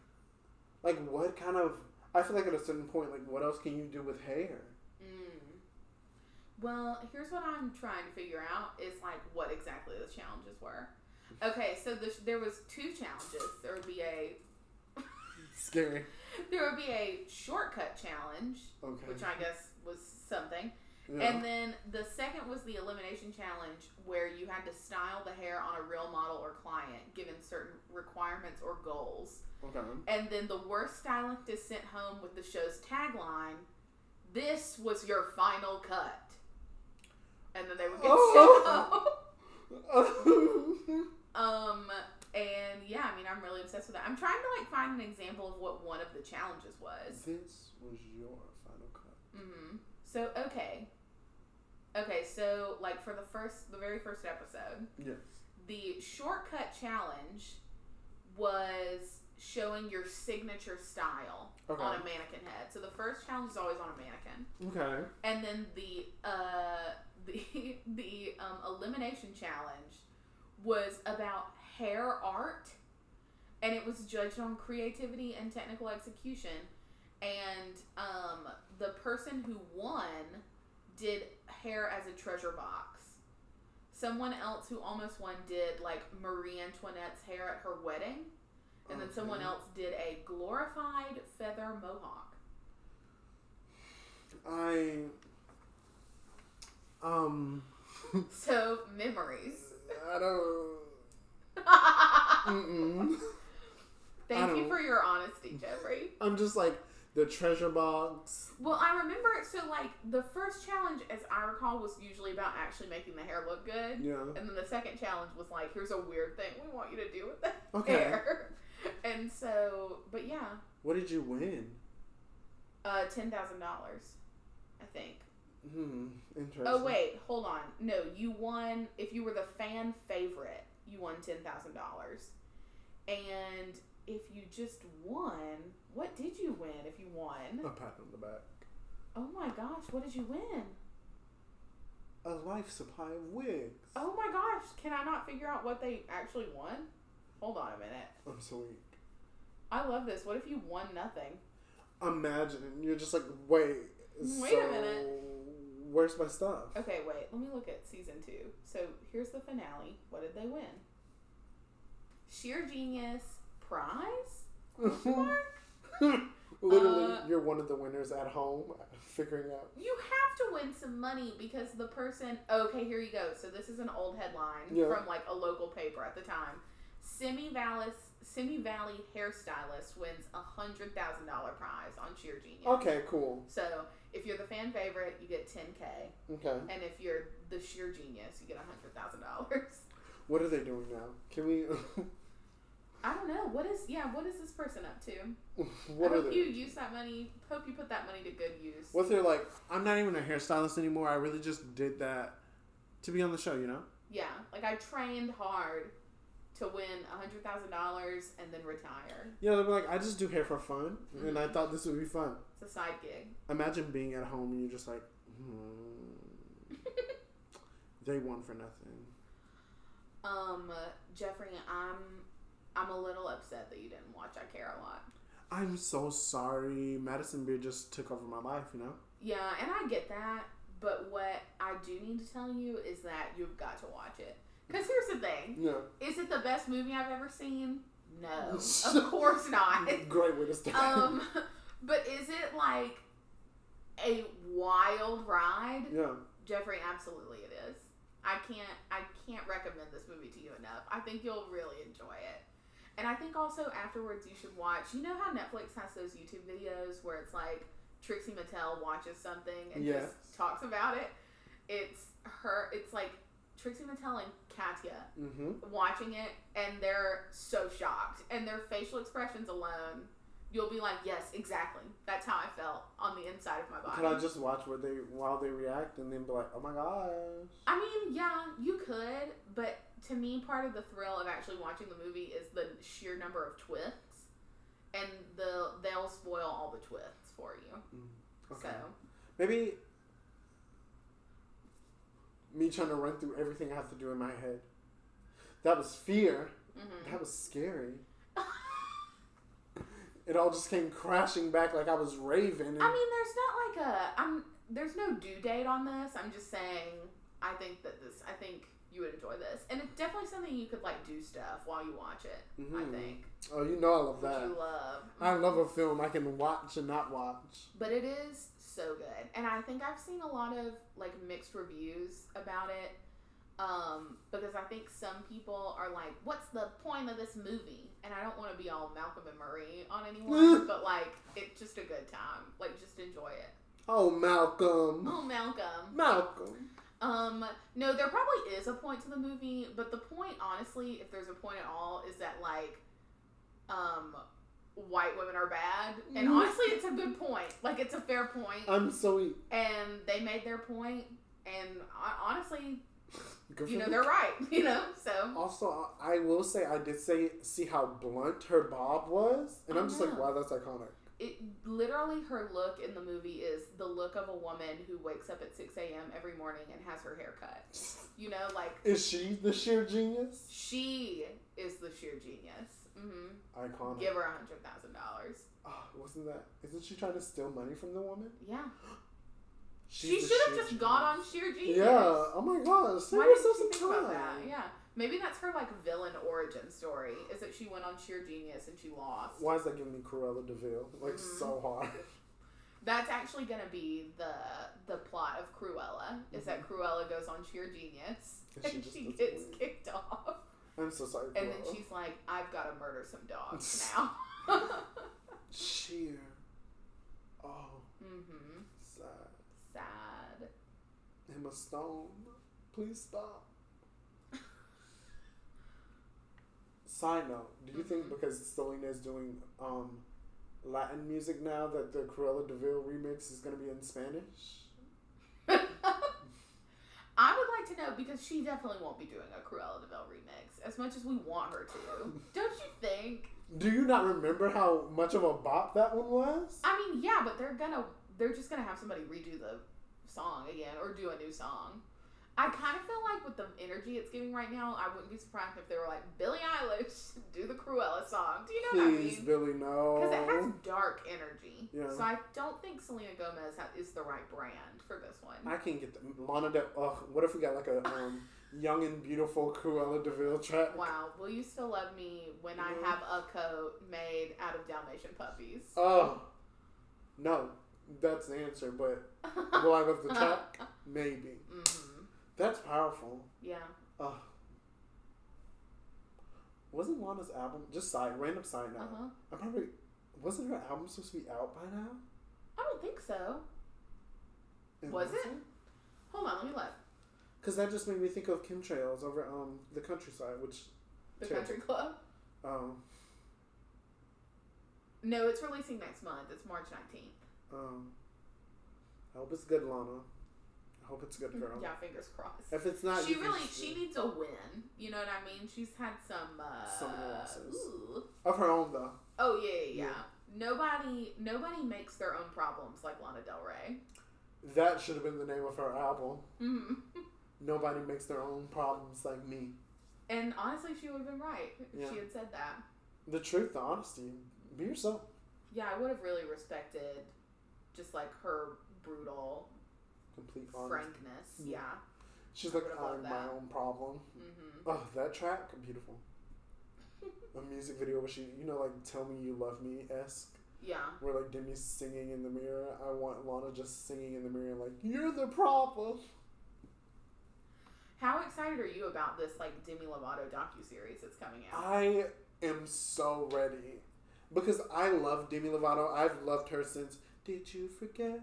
Speaker 1: like, what kind of... I feel like at a certain point, like, what else can you do with hair?
Speaker 2: Mm. Well, here's what I'm trying to figure out is, like, what exactly the challenges were. Okay, so the, there was two challenges. There would be a...
Speaker 1: Scary.
Speaker 2: There would be a shortcut challenge,
Speaker 1: okay.
Speaker 2: which I guess was something.
Speaker 1: Yeah.
Speaker 2: And then the second was the elimination challenge, where you had to style the hair on a real model or client, given certain requirements or goals.
Speaker 1: Okay.
Speaker 2: And then the worst stylist is sent home with the show's tagline, "This was your final cut." And then they would get oh. sent home. um... And, yeah, I mean, I'm really obsessed with that. I'm trying to, like, find an example of what one of the challenges was.
Speaker 1: This was your final cut.
Speaker 2: Mm-hmm. So, okay. Okay, so, like, for the first, the very first episode.
Speaker 1: Yes.
Speaker 2: The shortcut challenge was showing your signature style
Speaker 1: okay.
Speaker 2: on a mannequin head. So, the first challenge is always on a mannequin.
Speaker 1: Okay.
Speaker 2: And then the, uh, the, the, um, elimination challenge was about hair art, and it was judged on creativity and technical execution, and um, the person who won did hair as a treasure box. someone else who almost won did like Marie Antoinette's hair at her wedding, and okay. then someone else did a glorified feather mohawk.
Speaker 1: I um.
Speaker 2: So memories.
Speaker 1: I don't. Mm-mm.
Speaker 2: Thank you for your honesty, Jeffrey.
Speaker 1: I'm just like the treasure box.
Speaker 2: Well, I remember, so like the first challenge, as I recall, was usually about actually making the hair look good.
Speaker 1: Yeah.
Speaker 2: And then the second challenge was like, here's a weird thing we want you to do with the
Speaker 1: okay.
Speaker 2: hair. And so, but yeah.
Speaker 1: What did you win?
Speaker 2: Uh, ten thousand dollars, I think.
Speaker 1: Hmm. Interesting.
Speaker 2: Oh wait, hold on. No, you won. If you were the fan favorite, you won ten thousand dollars. And if you just won, what did you win? If you won,
Speaker 1: a pat on the back.
Speaker 2: Oh my gosh, what did you win?
Speaker 1: A life supply of wigs.
Speaker 2: Oh my gosh, can I not figure out what they actually won? Hold on a minute.
Speaker 1: I'm so weak.
Speaker 2: I love this. What if you won nothing?
Speaker 1: Imagine you're just like, wait.
Speaker 2: Wait
Speaker 1: so
Speaker 2: a minute.
Speaker 1: Where's my stuff?
Speaker 2: Okay, wait. Let me look at season two. So here's the finale. What did they win? Sheer Genius prize? Question mark?
Speaker 1: Literally,
Speaker 2: uh,
Speaker 1: you're one of the winners at home figuring out.
Speaker 2: You have to win some money because the person... Okay, here you go. So this is an old headline
Speaker 1: yeah.
Speaker 2: from like a local paper at the time. Simi Valley, Simi Valley hairstylist wins a one hundred thousand dollars prize on Sheer Genius.
Speaker 1: Okay, cool.
Speaker 2: So if you're the fan favorite, you get ten K.
Speaker 1: Okay.
Speaker 2: And if you're the Sheer Genius, you get one hundred thousand dollars.
Speaker 1: What are they doing now? Can we...
Speaker 2: I don't know. What is yeah? What is this person up to?
Speaker 1: What
Speaker 2: I
Speaker 1: are
Speaker 2: hope
Speaker 1: they?
Speaker 2: you use that money. Hope you put that money to good use.
Speaker 1: What they're like? I'm not even a hairstylist anymore. I really just did that to be on the show. You know?
Speaker 2: Yeah. Like I trained hard to win a hundred thousand dollars and then retire.
Speaker 1: Yeah, they're like, I just do hair for fun, mm-hmm. and I thought this would be fun.
Speaker 2: It's a side gig.
Speaker 1: Imagine being at home and you're just like, hmm. They won for nothing.
Speaker 2: Um, Jeffrey, I'm. I'm a little upset that you didn't watch I Care a Lot.
Speaker 1: I'm so sorry. Madison Beer just took over my life, you know?
Speaker 2: Yeah, and I get that. But what I do need to tell you is that you've got to watch it. Because here's the thing.
Speaker 1: Yeah.
Speaker 2: Is it the best movie I've ever seen? No. Of course not.
Speaker 1: Great way to start.
Speaker 2: Um, but is it like a wild ride?
Speaker 1: Yeah.
Speaker 2: Jeffrey, absolutely it is. I can't I can't recommend this movie to you enough. I think you'll really enjoy it. And I think also afterwards you should watch, you know how Netflix has those YouTube videos where it's like Trixie Mattel watches something and
Speaker 1: yes.
Speaker 2: just talks about it? It's her, it's like Trixie Mattel and Katya
Speaker 1: mm-hmm.
Speaker 2: watching it and they're so shocked. And their facial expressions alone, you'll be like, yes, exactly. That's how I felt on the inside of my body.
Speaker 1: Can I just watch what they while they react and then be like, oh my gosh?
Speaker 2: I mean, yeah, you could, but to me, part of the thrill of actually watching the movie is the sheer number of twists, and the they'll spoil all the twists for you. Mm, okay. So
Speaker 1: maybe me trying to run through everything I have to do in my head. That was fear. Mm-hmm. That was scary. It all just came crashing back like I was raving. And
Speaker 2: I mean, there's not like a I'm. There's no due date on this. I'm just saying. I think that this. I think. You would enjoy this. And it's definitely something you could, like, do stuff while you watch it, mm-hmm. I think.
Speaker 1: Oh, you know I love
Speaker 2: Which
Speaker 1: that.
Speaker 2: you love.
Speaker 1: I love a film I can watch and not watch.
Speaker 2: But it is so good. And I think I've seen a lot of, like, mixed reviews about it. Um, because I think some people are like, what's the point of this movie? And I don't want to be all Malcolm and Marie on anyone, but, like, it's just a good time. Like, just enjoy it.
Speaker 1: Oh, Malcolm.
Speaker 2: Oh, Malcolm.
Speaker 1: Malcolm.
Speaker 2: Um, no, there probably is a point to the movie, but the point, honestly, if there's a point at all, is that, like, um, white women are bad. And honestly, it's a good point. Like, it's a fair point.
Speaker 1: I'm so weak.
Speaker 2: And they made their point, and honestly,
Speaker 1: Good
Speaker 2: you know,
Speaker 1: me.
Speaker 2: they're right, you know, so.
Speaker 1: Also, I will say, I did say, see how blunt her bob was, and I'm just like, wow, that's iconic.
Speaker 2: It literally, her look in the movie is the look of a woman who wakes up at six a.m. every morning and has her hair cut. You know, like...
Speaker 1: Is she the sheer genius?
Speaker 2: She is the sheer genius. Mm-hmm.
Speaker 1: Iconic.
Speaker 2: Give her one hundred thousand dollars.
Speaker 1: Oh, wasn't that... Isn't she trying to steal money from the woman?
Speaker 2: Yeah.
Speaker 1: She's
Speaker 2: she
Speaker 1: the
Speaker 2: should have
Speaker 1: sheer
Speaker 2: just gone on sheer genius.
Speaker 1: Yeah. Oh my gosh. Save
Speaker 2: Why didn't
Speaker 1: yourself
Speaker 2: she
Speaker 1: some
Speaker 2: think about
Speaker 1: time.
Speaker 2: that? Yeah. Maybe that's her like villain origin story. Is that she went on sheer genius and she lost.
Speaker 1: Why is that giving me Cruella de Vil? Like
Speaker 2: Mm-hmm.
Speaker 1: so hard.
Speaker 2: That's actually gonna be the the plot of Cruella. Is mm-hmm. that Cruella goes on sheer genius and, and she, she gets weird. kicked off.
Speaker 1: I'm so sorry.
Speaker 2: And
Speaker 1: Cruella.
Speaker 2: then she's like, "I've got to murder some dogs now."
Speaker 1: Sheer. Oh.
Speaker 2: Mm-hmm.
Speaker 1: Sad.
Speaker 2: Sad.
Speaker 1: Emma Stone, please stop. Side note: do you mm-hmm. think because Selena is doing um, Latin music now that the Cruella de Vil remix is going to be in Spanish?
Speaker 2: I would like to know because she definitely won't be doing a Cruella de Vil remix as much as we want her to. Don't you think?
Speaker 1: Do you not remember how much of a bop that one was?
Speaker 2: I mean, yeah, but they're gonna they're just gonna have somebody redo the song again or do a new song. I kind of feel like with the energy it's giving right now, I wouldn't be surprised if they were like, Billie Eilish, do the Cruella song. Do you know
Speaker 1: Please,
Speaker 2: what I mean?
Speaker 1: Billie, no.
Speaker 2: Because it has dark energy.
Speaker 1: Yeah.
Speaker 2: So I don't think Selena Gomez ha- is the right brand for this one.
Speaker 1: I can't get the Lana Del. Ugh, what if we got like a um, young and beautiful Cruella de Vil track?
Speaker 2: Wow. Will you still love me when I have a coat made out of Dalmatian puppies?
Speaker 1: Oh, no. That's the answer, but will I love the track? Maybe.
Speaker 2: Mm-hmm.
Speaker 1: That's powerful.
Speaker 2: Yeah.
Speaker 1: Ugh. Wasn't Lana's album just side random side note?
Speaker 2: Uh-huh.
Speaker 1: I probably wasn't her album supposed to be out by now?
Speaker 2: I don't think so.
Speaker 1: It
Speaker 2: was
Speaker 1: wasn't?
Speaker 2: it? Hold on, let me look.
Speaker 1: Because that just made me think of chemtrails over um the countryside, which
Speaker 2: the country club.
Speaker 1: Um.
Speaker 2: No, it's releasing next month. It's March nineteenth.
Speaker 1: Um. I hope it's good, Lana. I hope it's a good, girl.
Speaker 2: Yeah, fingers crossed.
Speaker 1: If it's not,
Speaker 2: she really she needs a win. You know what I mean? She's had some uh,
Speaker 1: so many losses
Speaker 2: ooh.
Speaker 1: of her own, though.
Speaker 2: Oh yeah, yeah, yeah. Nobody, nobody makes their own problems like Lana Del Rey.
Speaker 1: That should have been the name of her album.
Speaker 2: Mm-hmm.
Speaker 1: Nobody makes their own problems like me.
Speaker 2: And honestly, she would have been right if
Speaker 1: yeah.
Speaker 2: she had said that.
Speaker 1: The truth, the honesty. Be yourself.
Speaker 2: Yeah, I would have really respected just like her brutal,
Speaker 1: complete
Speaker 2: frankness. Yeah. yeah.
Speaker 1: She's like, I'm my own problem.
Speaker 2: Mm-hmm.
Speaker 1: Oh, that track, beautiful. A music video where she, you know, like "Tell Me You Love Me" esque.
Speaker 2: Yeah.
Speaker 1: Where like Demi's singing in the mirror. I want Lana just singing in the mirror, like, "You're the problem."
Speaker 2: How excited are you about this like Demi Lovato docuseries that's coming out?
Speaker 1: I am so ready because I love Demi Lovato. I've loved her since Did You Forget?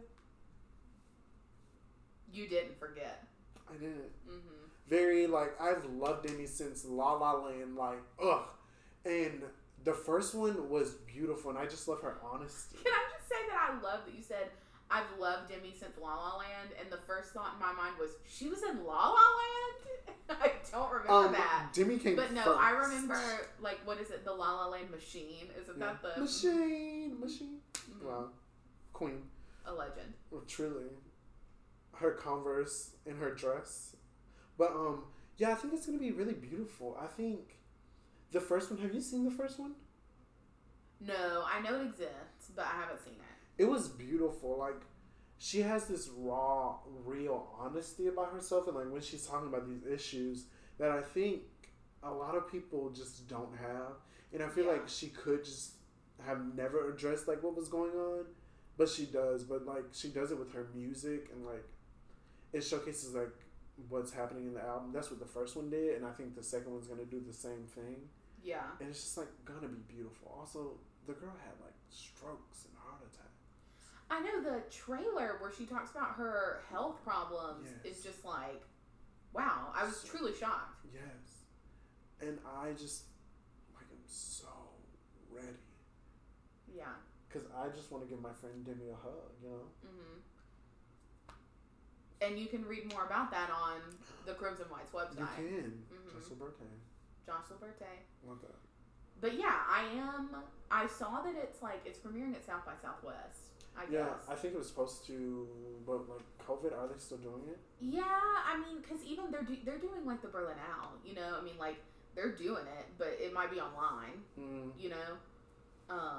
Speaker 2: You didn't forget.
Speaker 1: I didn't.
Speaker 2: Mm-hmm.
Speaker 1: Very like I've loved Demi since La La Land. Like ugh, and the first one was beautiful, and I just love her honesty.
Speaker 2: Can I just say that I love that you said I've loved Demi since La La Land, and the first thought in my mind was she was in La La Land. I don't remember
Speaker 1: um,
Speaker 2: that.
Speaker 1: Demi came
Speaker 2: but no,
Speaker 1: first.
Speaker 2: I remember like what is it? The La La Land machine? Isn't
Speaker 1: yeah.
Speaker 2: that the
Speaker 1: machine? Machine. Mm-hmm. Wow, queen.
Speaker 2: A legend.
Speaker 1: Well, truly, her Converse and her dress, but um, yeah, I think it's gonna be really beautiful. I think the first one. Have you seen the first one?
Speaker 2: No, I know it exists, but I haven't seen it.
Speaker 1: It was beautiful. Like, she has this raw, real honesty about herself, and like when she's talking about these issues that I think a lot of people just don't have, and I feel
Speaker 2: yeah.
Speaker 1: like she could just have never addressed like what was going on, but she does. But like she does it with her music, and like it showcases like what's happening in the album. That's what the first one did, and I think the second one's gonna do the same thing.
Speaker 2: Yeah,
Speaker 1: and it's just like gonna be beautiful. Also, the girl had like strokes and heart attacks.
Speaker 2: I know the trailer where she talks about her health problems
Speaker 1: yes.
Speaker 2: is just like, wow, I was so, truly shocked.
Speaker 1: Yes. And I just, like, I'm so ready.
Speaker 2: Yeah.
Speaker 1: Because I just want to give my friend Demi a hug, you know?
Speaker 2: Mm-hmm. And you can read more about that on the Crimson White's website.
Speaker 1: You can.
Speaker 2: Mm-hmm.
Speaker 1: Josh Liberte.
Speaker 2: Josh Liberte.
Speaker 1: Want that.
Speaker 2: But yeah, I am, I saw that it's like, it's premiering at South by Southwest. I
Speaker 1: yeah,
Speaker 2: guess.
Speaker 1: I think it was supposed to, but like COVID, are they still doing it?
Speaker 2: Yeah, I mean, because even they're do- they're doing like the Berlinale, you know. I mean, like they're doing it, but it might be online,
Speaker 1: mm.
Speaker 2: you know. Um,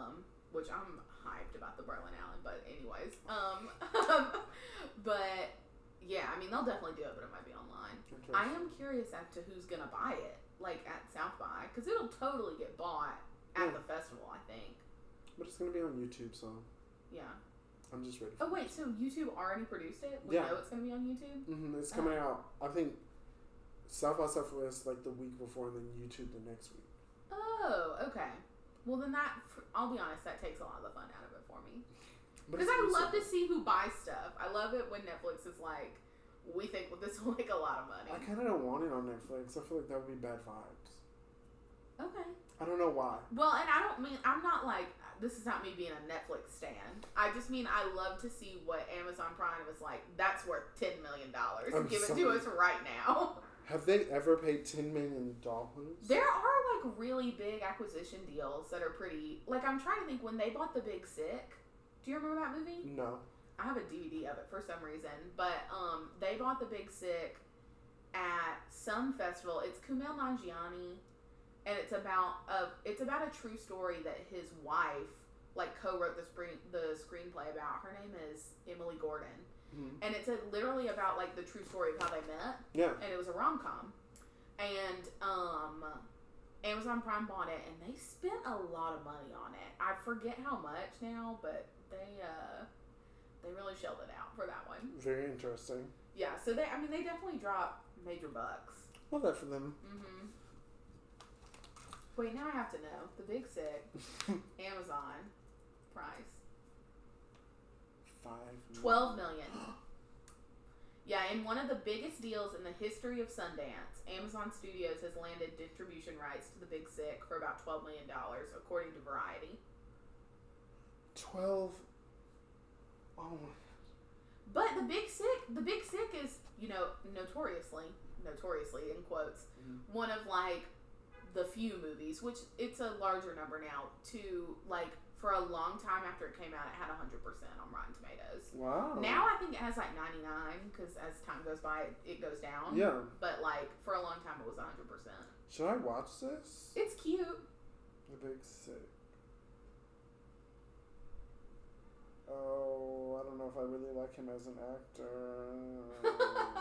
Speaker 2: which I'm hyped about the Berlin Allen, but anyways. Um, but, yeah, I mean, they'll definitely do it, but it might be online. I am curious as to who's going to buy it, like, at South by, because it'll totally get bought at yeah. the festival, I think.
Speaker 1: But it's going to be on YouTube, so.
Speaker 2: Yeah.
Speaker 1: I'm just ready for
Speaker 2: Oh, wait,
Speaker 1: this.
Speaker 2: so YouTube already produced it? We
Speaker 1: yeah.
Speaker 2: know it's going to be on YouTube?
Speaker 1: Mm-hmm. It's coming oh. out, I think, South by Southwest, like, the week before, and then YouTube the next week.
Speaker 2: Oh, okay. Well, then that, I'll be honest, that takes a lot of the fun out of it for me. Because I love to see who buys stuff. I love it when Netflix is like, we think well, this will make a lot of money.
Speaker 1: I kind of don't want it on Netflix. I feel like that would be bad vibes.
Speaker 2: Okay.
Speaker 1: I don't know why.
Speaker 2: Well, and I don't mean, I'm not like, this is not me being a Netflix stan. I just mean I love to see what Amazon Prime is like, that's worth ten million dollars. Give sorry. it to us right now.
Speaker 1: Have they ever paid ten million dollars?
Speaker 2: There are, like, really big acquisition deals that are pretty... Like, I'm trying to think, when they bought The Big Sick... Do you remember that movie?
Speaker 1: No.
Speaker 2: I have a D V D of it for some reason. But, um, they bought The Big Sick at some festival. It's Kumail Nanjiani. And it's about a, it's about a true story that his wife, like, co-wrote the, spring, the screenplay about. Her name is Emily Gordon. Mm-hmm. And it's a, literally about, like, the true story of how they met.
Speaker 1: Yeah.
Speaker 2: And it was a rom-com. And um, Amazon Prime bought it, and they spent a lot of money on it. I forget how much now, but they uh, they really shelled it out for that one.
Speaker 1: Very interesting.
Speaker 2: Yeah, so they, I mean, they definitely drop major bucks.
Speaker 1: Love that for them.
Speaker 2: Mm-hmm. Wait, now I have to know. The Big Sick, Amazon, price.
Speaker 1: Five million.
Speaker 2: Twelve million. Yeah, in one of the biggest deals in the history of Sundance, Amazon Studios has landed distribution rights to The Big Sick for about twelve million dollars, according to Variety.
Speaker 1: Twelve. Oh my.
Speaker 2: But The Big Sick, The Big Sick is, you know, notoriously, notoriously in quotes, mm-hmm. one of like the few movies, which it's a larger number now, to like. For a long time after it came out, it had one hundred percent on Rotten Tomatoes.
Speaker 1: Wow.
Speaker 2: Now I think it has like ninety-nine, because as time goes by, it, it goes down.
Speaker 1: Yeah.
Speaker 2: But like, for a long time, it was one hundred percent.
Speaker 1: Should I watch this?
Speaker 2: It's cute.
Speaker 1: The Big Sick. Oh, I don't know if I really like him as an actor.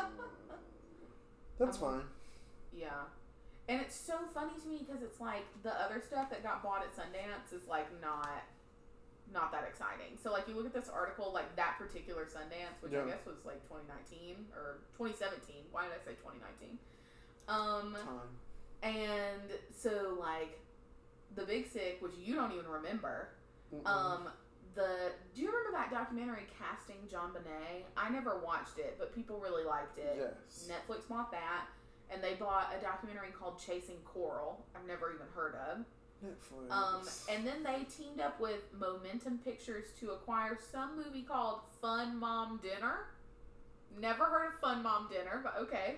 Speaker 1: That's um, fine.
Speaker 2: Yeah. And it's so funny to me because it's like the other stuff that got bought at Sundance is like not not that exciting. So like you look at this article, like that particular Sundance, which yeah. I guess was like twenty nineteen or twenty seventeen. Why did I say twenty nineteen? Um,
Speaker 1: Time.
Speaker 2: And so like The Big Sick, which you don't even remember. Mm-mm. Um, the do you remember that documentary Casting John Bonet? I never watched it, but people really liked it.
Speaker 1: Yes.
Speaker 2: Netflix bought that. And they bought a documentary called Chasing Coral. I've never even heard of.
Speaker 1: Netflix.
Speaker 2: Um, and then they teamed up with Momentum Pictures to acquire some movie called Fun Mom Dinner. Never heard of Fun Mom Dinner, but okay.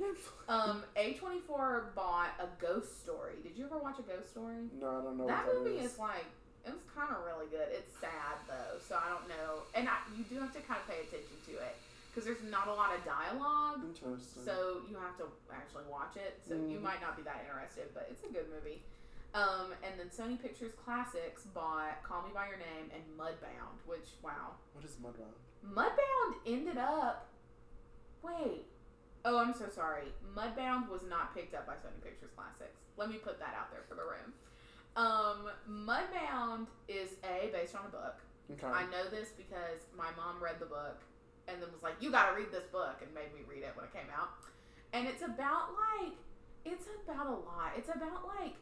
Speaker 2: um, A twenty-four bought A Ghost Story. Did you ever watch A Ghost Story?
Speaker 1: No, I don't know
Speaker 2: that
Speaker 1: what that
Speaker 2: movie
Speaker 1: is.
Speaker 2: is like, it was kind of really good. It's sad, though, so I don't know. And I, you do have to kind of pay attention to it. Because there's not a lot of dialogue.
Speaker 1: Interesting.
Speaker 2: So you have to actually watch it. So mm. you might not be that interested, but it's a good movie. Um, and then Sony Pictures Classics bought Call Me By Your Name and Mudbound, which, wow.
Speaker 1: What is Mudbound?
Speaker 2: Mudbound ended up... Wait. Oh, I'm so sorry. Mudbound was not picked up by Sony Pictures Classics. Let me put that out there for the room. Um, Mudbound is, A, based on a book.
Speaker 1: Okay.
Speaker 2: I know this because my mom read the book. And then was like, you gotta read this book, and made me read it when it came out. And it's about, like, it's about a lot. It's about, like,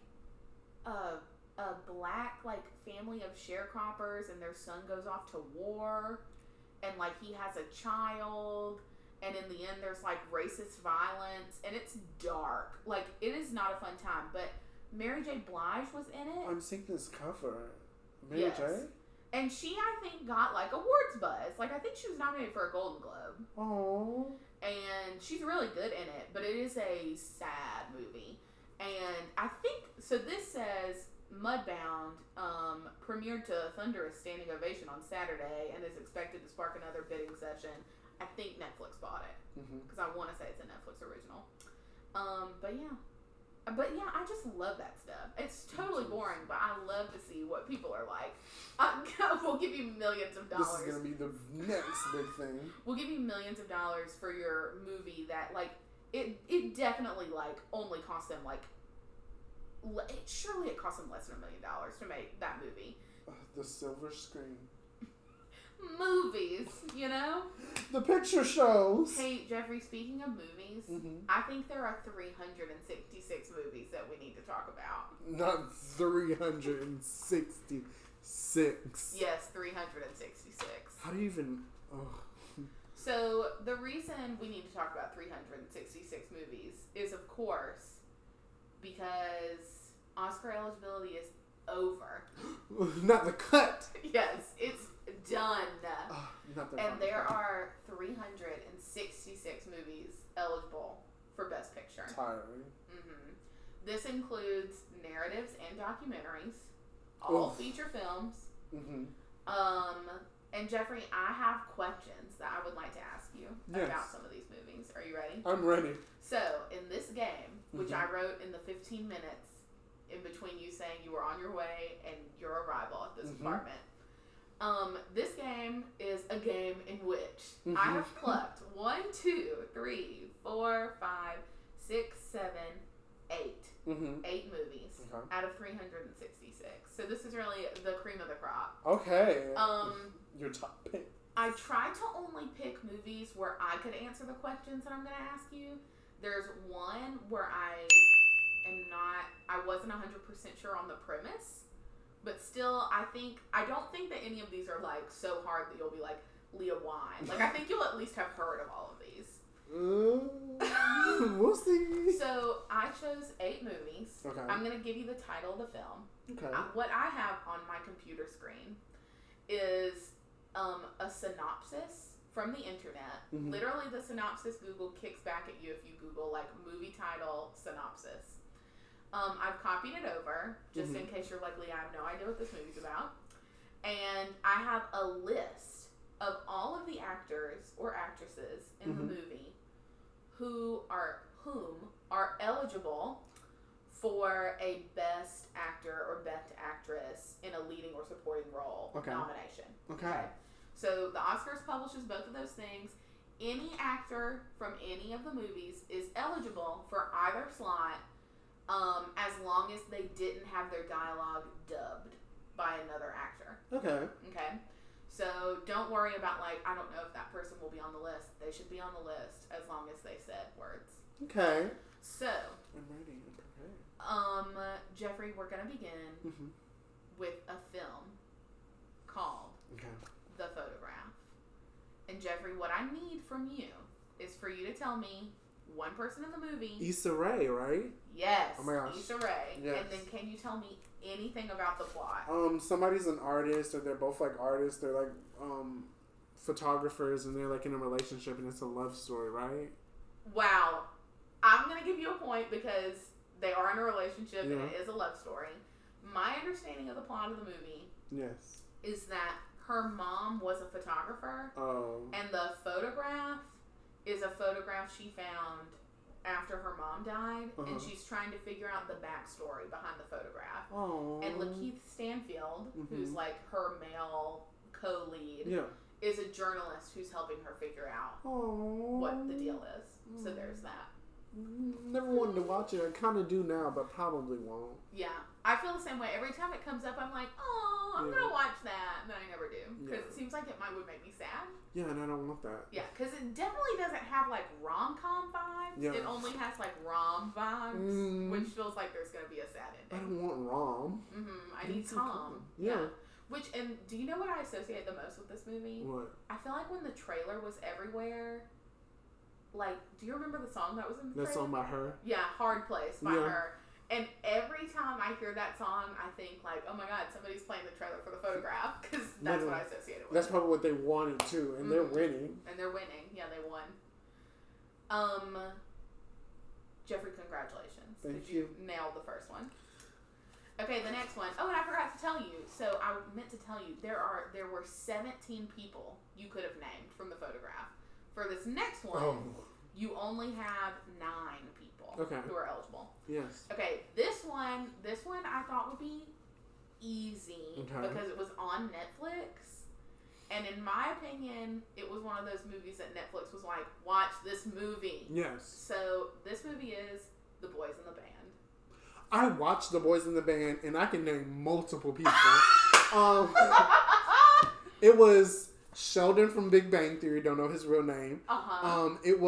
Speaker 2: a, a black, like, family of sharecroppers, and their son goes off to war, and, like, he has a child, and in the end, there's, like, racist violence, and it's dark. Like, it is not a fun time, but Mary J. Blige was in it.
Speaker 1: I'm seeing this cover. Mary
Speaker 2: yes.
Speaker 1: J.?
Speaker 2: And she, I think, got, like, awards buzz. Like, I think she was nominated for a Golden Globe.
Speaker 1: Oh.
Speaker 2: And she's really good in it, but it is a sad movie. And I think, so this says, Mudbound um, premiered to a thunderous standing ovation on Saturday and is expected to spark another bidding session. I think Netflix bought it. Because mm-hmm. I want to say it's a Netflix original. Um, but yeah. But yeah, I just love that stuff. It's totally boring, but I love to see what people are like. Uh, we'll give you millions of dollars.
Speaker 1: This is gonna be the next big thing.
Speaker 2: We'll give you millions of dollars for your movie that, like, it it definitely, like, only cost them, like, le- it, surely it cost them less than a million dollars to make that movie.
Speaker 1: Uh, the silver screen.
Speaker 2: Movies, you know?
Speaker 1: The picture shows.
Speaker 2: Hey, Jeffrey, speaking of movies,
Speaker 1: Mm-hmm.
Speaker 2: I think there are three hundred sixty-six movies that we need to talk about.
Speaker 1: Not three hundred sixty-six.
Speaker 2: Yes, three hundred sixty-six.
Speaker 1: How do you even... Oh.
Speaker 2: So, the reason we need to talk about three hundred sixty-six movies is, of course, because Oscar eligibility is over.
Speaker 1: Not the cut.
Speaker 2: Yes, it's done.
Speaker 1: Oh, not the
Speaker 2: And there
Speaker 1: cut.
Speaker 2: are three hundred sixty-six movies eligible for Best Picture.
Speaker 1: Tiring.
Speaker 2: Mm-hmm. This includes narratives and documentaries, all
Speaker 1: Oof.
Speaker 2: feature films.
Speaker 1: Mm-hmm.
Speaker 2: Um, and Jeffrey, I have questions that I would like to ask you
Speaker 1: Yes.
Speaker 2: about some of these movies. Are you ready?
Speaker 1: I'm ready.
Speaker 2: So, in this game, which
Speaker 1: Mhm.
Speaker 2: I wrote in the fifteen minutes in between you saying you were on your way and your arrival at this
Speaker 1: Mhm.
Speaker 2: apartment, um, this game is a game in which I
Speaker 1: Mhm.
Speaker 2: have plucked one, two, three, four, five, six, seven, eight.
Speaker 1: Mm-hmm.
Speaker 2: Eight movies
Speaker 1: Okay.
Speaker 2: out of three hundred sixty-six. So this is really the cream of the crop.
Speaker 1: Okay.
Speaker 2: Um,
Speaker 1: Your top pick.
Speaker 2: I tried to only pick movies where I could answer the questions that I'm going to ask you. There's one where I am not, I wasn't one hundred percent sure on the premise, but still, I think, I don't think that any of these are like so hard that you'll be like, Leah, why? Like, I think you'll at least have heard of all of these.
Speaker 1: Uh, we'll see.
Speaker 2: So, I chose eight movies.
Speaker 1: Okay.
Speaker 2: I'm going to give you the title of the film.
Speaker 1: Okay.
Speaker 2: Uh, what I have on my computer screen is um, a synopsis from the internet.
Speaker 1: Mhm.
Speaker 2: Literally, the synopsis Google kicks back at you if you Google, like, movie title synopsis. Um, I've copied it over, just
Speaker 1: Mhm.
Speaker 2: in case you're like, Leah, I have no idea what this movie's about. And I have a list of all of the actors or actresses in
Speaker 1: Mhm.
Speaker 2: the movie who are whom are eligible for a Best Actor or Best Actress in a leading or supporting role
Speaker 1: Okay.
Speaker 2: nomination.
Speaker 1: Okay.
Speaker 2: So the Oscars publishes both of those things. Any actor from any of the movies is eligible for either slot, um, as long as they didn't have their dialogue dubbed by another actor.
Speaker 1: Okay.
Speaker 2: Okay? So don't worry about, like, I don't know if that person will be on the list. They should be on the list as long as they said words.
Speaker 1: Okay.
Speaker 2: So,
Speaker 1: I'm ready. I'm prepared.
Speaker 2: um, Jeffrey, we're going to begin
Speaker 1: Mm-hmm.
Speaker 2: with a film called
Speaker 1: Okay.
Speaker 2: The Photograph. And Jeffrey, what I need from you is for you to tell me one person in the movie.
Speaker 1: Issa Rae, right?
Speaker 2: Yes,
Speaker 1: Oh my gosh.
Speaker 2: Issa Rae.
Speaker 1: Yes.
Speaker 2: And then can you tell me anything about the plot?
Speaker 1: Um, somebody's an artist, or they're both like artists. They're like um, photographers, and they're like in a relationship, and it's a love story, right?
Speaker 2: Wow. I'm going to give you a point because they are in a relationship and
Speaker 1: Yeah.
Speaker 2: it is a love story. My understanding of the plot of the movie
Speaker 1: Yes.
Speaker 2: is that her mom was a photographer,
Speaker 1: Oh.
Speaker 2: and the photograph is a photograph she found after her mom died,
Speaker 1: Uh-huh.
Speaker 2: and she's trying to figure out the backstory behind the photograph.
Speaker 1: Oh.
Speaker 2: And Lakeith Stanfield,
Speaker 1: Mhm.
Speaker 2: who's like her male co-lead,
Speaker 1: Yeah.
Speaker 2: is a journalist who's helping her figure out
Speaker 1: Oh.
Speaker 2: what the deal is. So there's that.
Speaker 1: Never wanted to watch it. I kind of do now, but probably won't.
Speaker 2: Yeah, I feel the same way. Every time it comes up, I'm like, oh, I'm
Speaker 1: Yeah.
Speaker 2: gonna watch that, but I never do because
Speaker 1: Yeah.
Speaker 2: it seems like it might would make me sad.
Speaker 1: Yeah, and I don't want that.
Speaker 2: Yeah, because it definitely doesn't have like rom com vibes.
Speaker 1: Yeah.
Speaker 2: It only has like rom vibes,
Speaker 1: Mm.
Speaker 2: which feels like there's gonna be a sad
Speaker 1: I
Speaker 2: ending.
Speaker 1: don't want rom.
Speaker 2: Mm-hmm. I
Speaker 1: Give me
Speaker 2: need
Speaker 1: some
Speaker 2: Tom.
Speaker 1: Tom. Yeah.
Speaker 2: Which, and do you know what I associate the most with this movie?
Speaker 1: What?
Speaker 2: I feel like when the trailer was everywhere, like, do you remember the song that was in the
Speaker 1: That
Speaker 2: trailer?
Speaker 1: song by her?
Speaker 2: Yeah, Hard Place by
Speaker 1: Yeah.
Speaker 2: her. And every time I hear that song, I think, like, oh my god, somebody's playing the trailer for the photograph, because that's what I associate it with.
Speaker 1: That's probably what they wanted too, and they're
Speaker 2: Mhm.
Speaker 1: winning.
Speaker 2: And they're winning. Yeah, they won. Um, Jeffrey, congratulations.
Speaker 1: Thank
Speaker 2: 'cause
Speaker 1: you.
Speaker 2: nailed the first one. Okay, the next one. Oh, and I forgot to tell you. So I meant to tell you there are there were seventeen people you could have named from the photograph. For this next one,
Speaker 1: Oh.
Speaker 2: you only have nine people.
Speaker 1: Okay.
Speaker 2: who are eligible.
Speaker 1: Yes.
Speaker 2: Okay, this one, this one I thought would be easy
Speaker 1: Okay.
Speaker 2: because it was on Netflix. And in my opinion, it was one of those movies that Netflix was like, watch this movie.
Speaker 1: Yes.
Speaker 2: So this movie is The Boys in the Band.
Speaker 1: I watched The Boys in the Band, and I can name multiple people. um, it was Sheldon from Big Bang Theory. Don't know his real name.
Speaker 2: Uh-huh.
Speaker 1: Um, it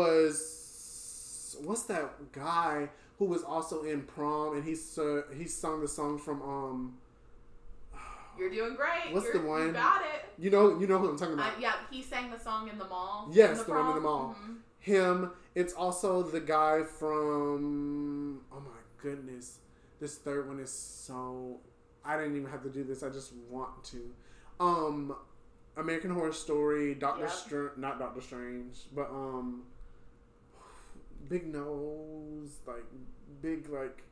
Speaker 1: was what's that guy who was also in Prom, and he uh, he sung the song from um.
Speaker 2: You're doing great.
Speaker 1: What's
Speaker 2: You're,
Speaker 1: the one?
Speaker 2: You got it.
Speaker 1: You know, you know who I'm talking
Speaker 2: Uh,
Speaker 1: about.
Speaker 2: yeah, he sang the song in the mall.
Speaker 1: Yes,
Speaker 2: in the,
Speaker 1: the one in the mall.
Speaker 2: Mm-hmm.
Speaker 1: Him. It's also the guy from. Oh my goodness, this third one is so. I didn't even have to do this. I just want to. Um, American Horror Story, Doctor
Speaker 2: Yep.
Speaker 1: Strange, not Doctor Strange, but um, big nose, like big like.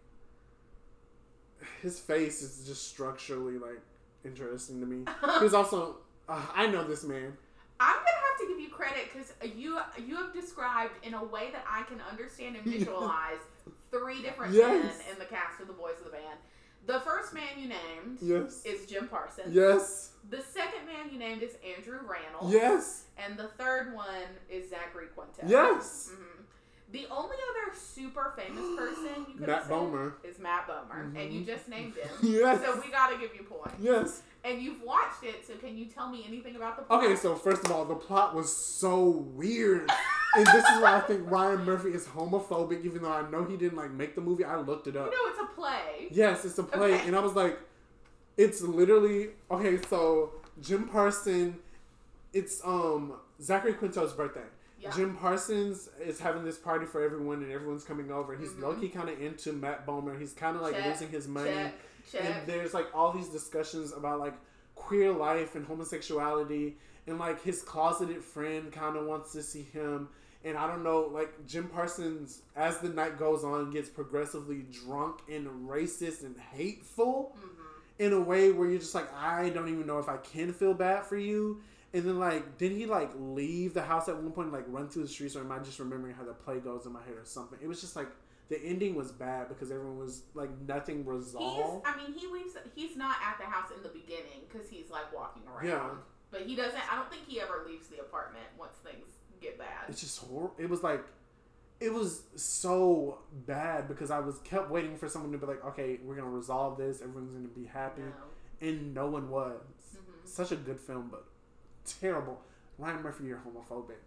Speaker 1: His face is just structurally like interesting to me. He was also. Uh, I know this man.
Speaker 2: I'm gonna have to give you credit because you you have described in a way that I can understand and visualize three different
Speaker 1: Yes.
Speaker 2: men in the cast of the Boys of the Band. The first man you named
Speaker 1: Yes.
Speaker 2: is Jim Parsons.
Speaker 1: Yes.
Speaker 2: The second man you named is Andrew Rannells.
Speaker 1: Yes.
Speaker 2: And the third one is Zachary Quinto.
Speaker 1: Yes.
Speaker 2: Mm-hmm. The only other super famous person you could
Speaker 1: Matt
Speaker 2: have said
Speaker 1: Bomer.
Speaker 2: is Matt Bomer,
Speaker 1: Mm-hmm.
Speaker 2: and you just named him.
Speaker 1: Yes.
Speaker 2: So we gotta give you points.
Speaker 1: Yes.
Speaker 2: And you've watched it, so can you tell me anything about the plot?
Speaker 1: Okay, so first of all, the plot was so weird. And this is why I think Ryan Murphy is homophobic, even though I know he didn't like make the movie. I looked it up.
Speaker 2: You know it's a play.
Speaker 1: Yes, it's a play.
Speaker 2: Okay.
Speaker 1: And I was like, it's literally okay, so Jim Parsons, it's um Zachary Quinto's birthday.
Speaker 2: Yeah.
Speaker 1: Jim Parsons is having this party for everyone and everyone's coming over. He's
Speaker 2: Mhm.
Speaker 1: low-key kind of into Matt Bomer. He's kind of like
Speaker 2: Check,
Speaker 1: losing his money.
Speaker 2: Check, check.
Speaker 1: And there's like all these discussions about like queer life and homosexuality, and like his closeted friend kind of wants to see him. And I don't know, like Jim Parsons, as the night goes on, gets progressively drunk and racist and hateful
Speaker 2: Mhm.
Speaker 1: in a way where you're just like, I don't even know if I can feel bad for you. And then like, did he like leave the house at one point and like run through the streets, or am I just remembering how the play goes in my head or something? It was just like, the ending was bad because everyone was like, nothing
Speaker 2: He's,
Speaker 1: resolved.
Speaker 2: I mean, he leaves. He's not at the house in the beginning because he's like walking around.
Speaker 1: Yeah.
Speaker 2: But he doesn't. I don't think he ever leaves the apartment once things get bad.
Speaker 1: It's just horrible. It was like, it was so bad because I was kept waiting for someone to be like, okay, we're gonna resolve this. Everyone's gonna be happy,
Speaker 2: No.
Speaker 1: and no one was.
Speaker 2: Mhm.
Speaker 1: Such a good film, but terrible. Ryan Murphy, you're homophobic.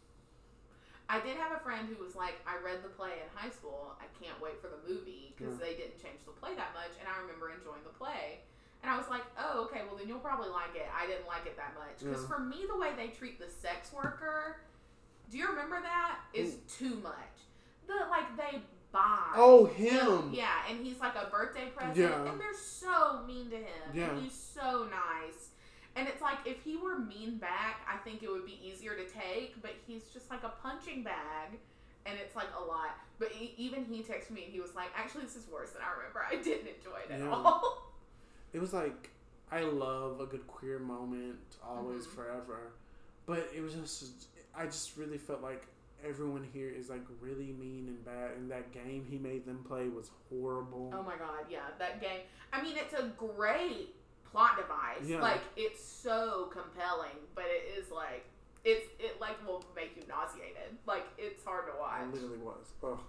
Speaker 2: I did have a friend who was like, I read the play in high school. I can't wait for the movie because
Speaker 1: Yeah.
Speaker 2: they didn't change the play that much, and I remember enjoying the play. And I was like, oh, okay, well then you'll probably like it. I didn't like it that much because
Speaker 1: Yeah.
Speaker 2: for me, the way they treat the sex worker, do you remember that? Is
Speaker 1: Ooh.
Speaker 2: too much. The like they buy.
Speaker 1: Oh, him.
Speaker 2: Yeah, and he's like a birthday present,
Speaker 1: Yeah.
Speaker 2: and they're so mean to him.
Speaker 1: Yeah.
Speaker 2: And he's so nice. And it's like, if he were mean back, I think it would be easier to take, but he's just like a punching bag, and it's like a lot. But he, even he texted me, and he was like, actually, this is worse than I remember. I didn't enjoy it at
Speaker 1: Yeah.
Speaker 2: all.
Speaker 1: It was like, I love a good queer moment, always,
Speaker 2: Mhm.
Speaker 1: forever. But it was just, I just really felt like everyone here is like really mean and bad, and that game he made them play was horrible.
Speaker 2: Oh my god, yeah, that game. I mean, it's a great plot device.
Speaker 1: Yeah.
Speaker 2: Like, it's so compelling, but it is like, it's it like will make you nauseated. Like, it's hard to
Speaker 1: It
Speaker 2: watch.
Speaker 1: literally was. Oh.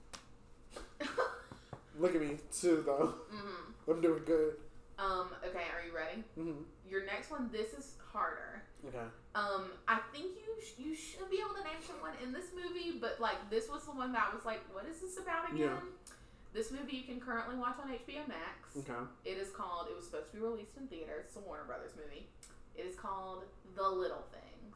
Speaker 1: Look at me, too, though.
Speaker 2: hmm
Speaker 1: I'm doing good.
Speaker 2: Um. Okay, are you ready?
Speaker 1: Mm-hmm.
Speaker 2: Your next one. This is harder.
Speaker 1: Okay.
Speaker 2: Um. I think you sh- you should be able to name someone in this movie, but like this was the one that I was like, what is this about again?
Speaker 1: Yeah.
Speaker 2: This movie you can currently watch on H B O Max.
Speaker 1: Okay.
Speaker 2: It is called. It was supposed to be released in theaters. It's a Warner Brothers movie. It is called The Little Things.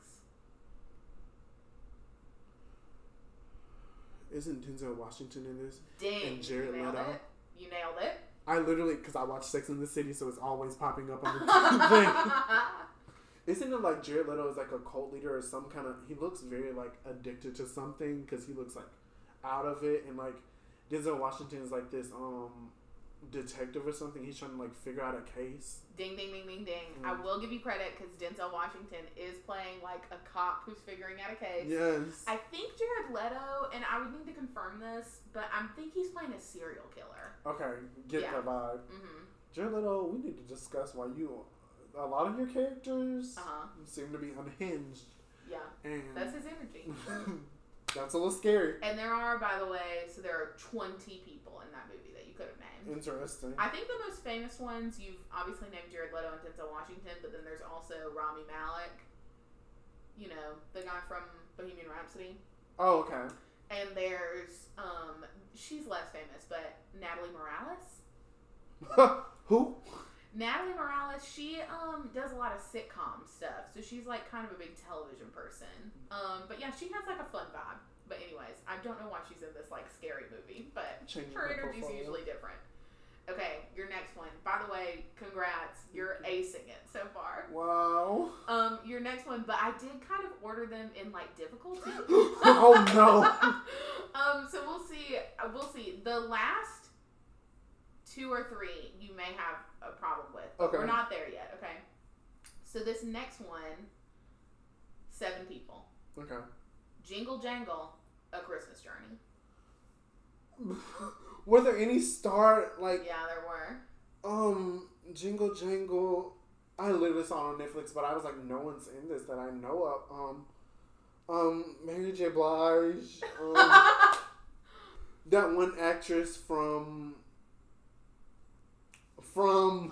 Speaker 1: Isn't Denzel Washington in this?
Speaker 2: Dang,
Speaker 1: And Jared
Speaker 2: you nailed
Speaker 1: Leto.
Speaker 2: it. You nailed it.
Speaker 1: I literally, because I watch Sex in the City, so it's always popping up on the thing. Isn't it like Jared Leto is like a cult leader or some kind of, he looks very like addicted to something because he looks like out of it, and like Denzel Washington is like this um detective or something. He's trying to like figure out a case.
Speaker 2: Ding, ding, ding, ding, ding.
Speaker 1: Mm.
Speaker 2: I will give you credit because Denzel Washington is playing like a cop who's figuring out a case.
Speaker 1: Yes.
Speaker 2: I think Jared Leto, and I would need to confirm this, but I think he's playing a serial killer.
Speaker 1: Okay, get
Speaker 2: Yeah.
Speaker 1: the vibe.
Speaker 2: Mm-hmm.
Speaker 1: Jared Leto, we need to discuss why you, a lot of your characters
Speaker 2: Uh-huh.
Speaker 1: seem to be unhinged.
Speaker 2: Yeah.
Speaker 1: And
Speaker 2: That's his energy.
Speaker 1: that's a little scary.
Speaker 2: And there are, by the way, so there are twenty people in that movie that you could have named.
Speaker 1: Interesting.
Speaker 2: I think the most famous ones, you've obviously named Jared Leto and Denzel Washington, but then there's also Rami Malek. You know, the guy from Bohemian Rhapsody.
Speaker 1: Oh, okay.
Speaker 2: And there's, um, she's less famous, but Natalie Morales.
Speaker 1: Who?
Speaker 2: Natalie Morales, she um does a lot of sitcom stuff, so she's like kind of a big television person. Um, but yeah, she has like a fun vibe. But anyways, I don't know why she's in this like scary movie, but
Speaker 1: Changing
Speaker 2: her
Speaker 1: her
Speaker 2: energy's
Speaker 1: profile.
Speaker 2: usually different. Okay, your next one. By the way, congrats, you're acing it so far.
Speaker 1: Wow.
Speaker 2: Um, your next one, but I did kind of order them in like difficulty.
Speaker 1: Oh no.
Speaker 2: um, so we'll see. uh, We'll see. The last two or three you may have a problem with. But
Speaker 1: Okay.
Speaker 2: we're not there yet, okay? So this next one, seven people.
Speaker 1: Okay.
Speaker 2: Jingle Jangle, A Christmas Journey.
Speaker 1: Were there any star like
Speaker 2: Yeah, there were.
Speaker 1: um Jingle Jangle? I literally saw it on Netflix, but I was like, no one's in this that I know of. Um, um, Mary J. Blige. Um, that one actress from from.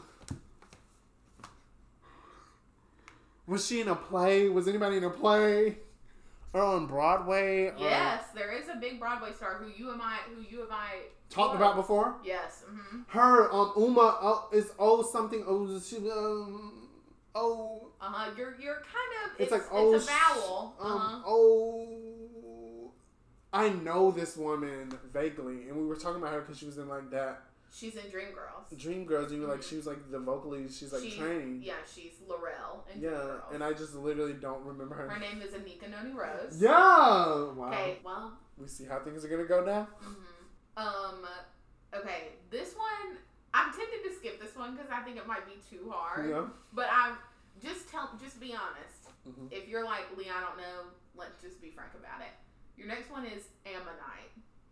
Speaker 1: Was she in a play? Was anybody in a play? Or on Broadway? Or
Speaker 2: Yes, there is a big Broadway star who you and I, who you and I
Speaker 1: talked
Speaker 2: who-
Speaker 1: about before?
Speaker 2: Yes. Mm-hmm.
Speaker 1: Her, um, Uma uh, is oh something. Oh, she, um, oh.
Speaker 2: Uh huh. You're you're kind of.
Speaker 1: It's,
Speaker 2: It's,
Speaker 1: like oh.
Speaker 2: it's a vowel.
Speaker 1: Um,
Speaker 2: Uh-huh.
Speaker 1: oh. I know this woman vaguely, and we were talking about her because she was in like that
Speaker 2: She's in Dreamgirls.
Speaker 1: Dreamgirls. You were like,
Speaker 2: Mhm.
Speaker 1: she was like the vocalist. She's like
Speaker 2: She-
Speaker 1: trained.
Speaker 2: Yeah, she's Laurel in
Speaker 1: Yeah,
Speaker 2: Dreamgirls.
Speaker 1: and I just literally don't remember her.
Speaker 2: Her name is Anika Noni Rose.
Speaker 1: Yeah. Wow.
Speaker 2: Okay. Well.
Speaker 1: We see how things are gonna go now.
Speaker 2: Mm-hmm. Um. Okay. This one, I'm tempted to skip this one because I think it might be too hard.
Speaker 1: Yeah.
Speaker 2: But I'm just tell. Just be honest.
Speaker 1: Mhm.
Speaker 2: If you're like Lee, I don't know. Let's just be frank about it. Your next one is Ammonite.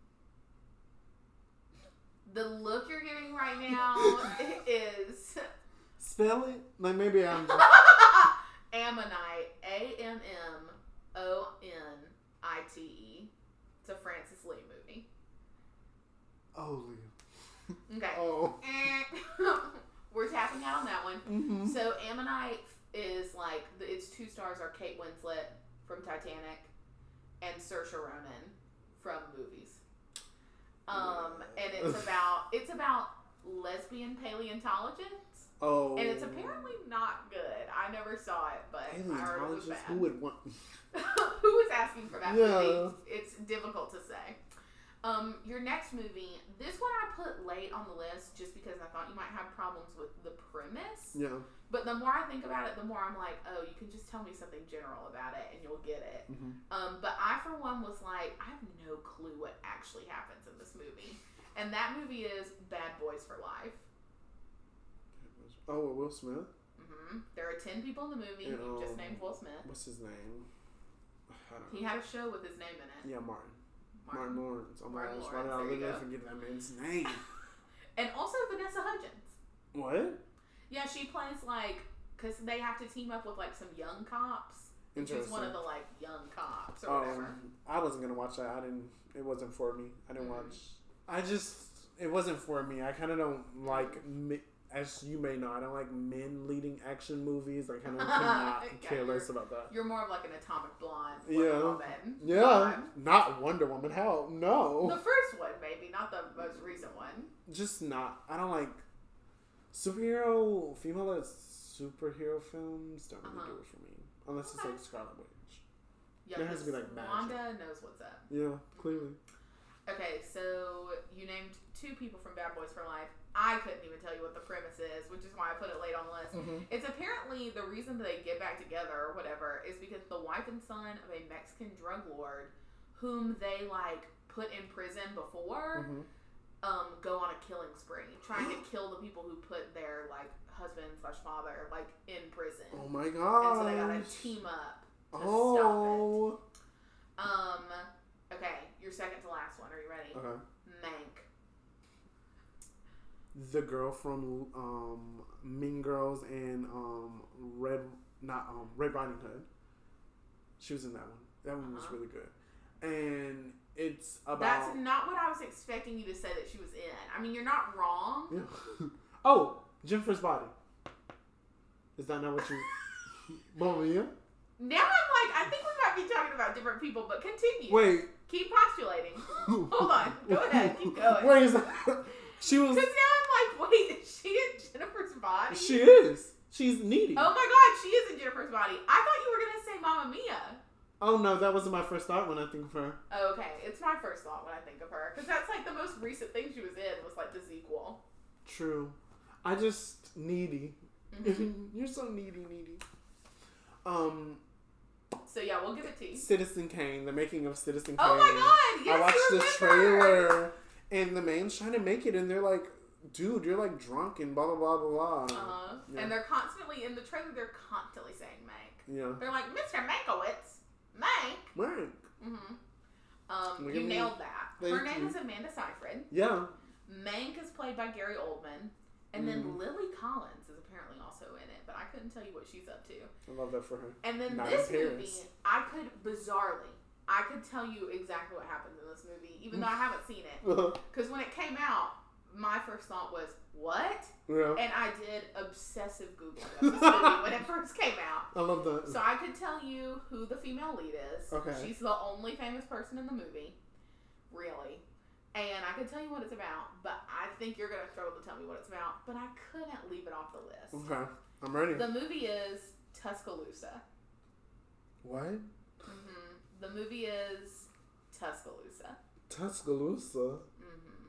Speaker 2: The look you're giving right now is
Speaker 1: Spell it. Like maybe I'm. Just...
Speaker 2: Ammonite. A M M O N I T E. It's a Francis Lee movie.
Speaker 1: Oh, Leah.
Speaker 2: Okay.
Speaker 1: Oh.
Speaker 2: We're tapping out on that one.
Speaker 1: Mm-hmm.
Speaker 2: So Ammonite is like the, its two stars are Kate Winslet from Titanic and Saoirse Ronan from movies. Um, and it's about it's about lesbian paleontologists,
Speaker 1: Oh.
Speaker 2: and it's apparently not good. I never saw it, but I heard it was
Speaker 1: Paleontologist.
Speaker 2: bad.
Speaker 1: Who would want?
Speaker 2: Who was asking for that
Speaker 1: Yeah.
Speaker 2: movie? It's difficult to say. Um, your next movie, this one I put late on the list just because I thought you might have problems with the premise.
Speaker 1: Yeah.
Speaker 2: But the more I think about it, the more I'm like, oh, you can just tell me something general about it and you'll get it.
Speaker 1: Mm-hmm.
Speaker 2: Um, but I, for one, was like, I have no clue what actually happens in this movie. And that movie is Bad Boys for Life.
Speaker 1: Oh, Will Smith.
Speaker 2: hmm There are ten people in the movie.
Speaker 1: And,
Speaker 2: You just
Speaker 1: um,
Speaker 2: named Will Smith.
Speaker 1: What's his name? I don't know.
Speaker 2: He had a show with his name in it.
Speaker 1: Yeah, Martin. Martin, Lawrence. Oh my
Speaker 2: Martin
Speaker 1: gosh, why did I
Speaker 2: Lawrence, there you
Speaker 1: literally
Speaker 2: go.
Speaker 1: forget that man's name?
Speaker 2: And also Vanessa Hudgens.
Speaker 1: What?
Speaker 2: Yeah, she plays like, because they have to team up with like some young cops. And she's one of the like young cops or whatever.
Speaker 1: Um, I wasn't gonna watch that. I didn't. It wasn't for me. I didn't
Speaker 2: Mhm.
Speaker 1: watch. I just. It wasn't for me. I kind of don't like. mi- As you may know, I don't like men leading action movies. I kind of cannot
Speaker 2: Yeah,
Speaker 1: care
Speaker 2: you're-
Speaker 1: less about that.
Speaker 2: You're more of like an Atomic Blonde
Speaker 1: Yeah.
Speaker 2: Wonder Woman.
Speaker 1: Yeah,
Speaker 2: vibe.
Speaker 1: not Wonder Woman. Hell,
Speaker 2: The
Speaker 1: no.
Speaker 2: first one, maybe, not the most recent one.
Speaker 1: Just not. I don't like superhero female superhero films. Don't really
Speaker 2: Uh-huh.
Speaker 1: do it for me unless it's
Speaker 2: Okay.
Speaker 1: like Scarlet Witch.
Speaker 2: Yeah,
Speaker 1: There has to be,
Speaker 2: 'cause
Speaker 1: like, magic.
Speaker 2: Wanda knows what's up.
Speaker 1: Yeah, clearly.
Speaker 2: Okay, so you named two people from Bad Boys for Life. I couldn't even tell you what the premise is, which is why I put it late on the list.
Speaker 1: Mm-hmm.
Speaker 2: It's apparently the reason that they get back together or whatever is because the wife and son of a Mexican drug lord whom they like put in prison before
Speaker 1: Mm-hmm.
Speaker 2: um, go on a killing spree, trying to kill the people who put their like husband slash father like in prison.
Speaker 1: Oh my god!
Speaker 2: And so they gotta team up to
Speaker 1: oh.
Speaker 2: stop it. Um. Okay, your second to last one. Are you ready?
Speaker 1: Okay.
Speaker 2: Mank.
Speaker 1: The girl from um, Mean Girls and um, Red, not um, Red Riding Hood. She was in that one. That one was
Speaker 2: Uh-huh.
Speaker 1: really good, and it's about.
Speaker 2: That's not what I was expecting you to say that she was in. I mean, you're not wrong.
Speaker 1: Yeah. Oh, Jennifer's Body. Is that not what you? Mamma Mia?
Speaker 2: Now I'm like, I think we might be talking about different people, but continue.
Speaker 1: Wait.
Speaker 2: Keep postulating. Hold on. Go ahead. Keep going.
Speaker 1: Wait, is that, she was.
Speaker 2: Because now I'm like, wait, is she in Jennifer's Body?
Speaker 1: She is. She's needy.
Speaker 2: Oh my god, she is in Jennifer's Body. I thought you were going to say Mamma Mia.
Speaker 1: Oh no, that wasn't my first thought when I think of her.
Speaker 2: Okay, it's my first thought when I think of her. Because that's like the most recent thing she was in was like the sequel.
Speaker 1: True. I just needy.
Speaker 2: Mm-hmm.
Speaker 1: You're so needy, needy. Um.
Speaker 2: So yeah, we'll give it to you.
Speaker 1: Citizen Kane, the making of Citizen Kane.
Speaker 2: Oh my god! Yes,
Speaker 1: I watched
Speaker 2: you
Speaker 1: the
Speaker 2: remember.
Speaker 1: trailer, and the man's trying to make it, and they're like, "Dude, you're like drunk and blah blah blah blah blah."
Speaker 2: Uh-huh.
Speaker 1: Yeah.
Speaker 2: And they're constantly in the trailer. They're constantly saying Mank.
Speaker 1: Yeah.
Speaker 2: They're like, Mister Mankowitz, Mank.
Speaker 1: Right.
Speaker 2: Mm-hmm. Um,
Speaker 1: Look
Speaker 2: you
Speaker 1: at me.
Speaker 2: nailed that.
Speaker 1: Thank
Speaker 2: Her name
Speaker 1: you.
Speaker 2: is Amanda Seyfried.
Speaker 1: Yeah.
Speaker 2: Mank is played by Gary Oldman, and then
Speaker 1: Mm.
Speaker 2: Lily Collins is apparently also in it, but I couldn't tell you what she's up to.
Speaker 1: I love that for her.
Speaker 2: And then
Speaker 1: Not
Speaker 2: this
Speaker 1: in
Speaker 2: movie,
Speaker 1: Paris.
Speaker 2: I could bizarrely, I could tell you exactly what happens in this movie, even though I haven't seen it. Because when it came out, my first thought was, what?
Speaker 1: Yeah.
Speaker 2: And I did obsessive Googling of this movie when it first came out.
Speaker 1: I love that.
Speaker 2: So I could tell you who the female lead is.
Speaker 1: Okay.
Speaker 2: She's the only famous person in the movie. Really. And I could tell you what it's about, but I think you're going to struggle to tell me what it's about. But I couldn't leave it off the list.
Speaker 1: Okay. I'm ready.
Speaker 2: The movie is Tuscaloosa.
Speaker 1: What?
Speaker 2: Mm-hmm. The movie is Tuscaloosa.
Speaker 1: Tuscaloosa?
Speaker 2: Mm-hmm.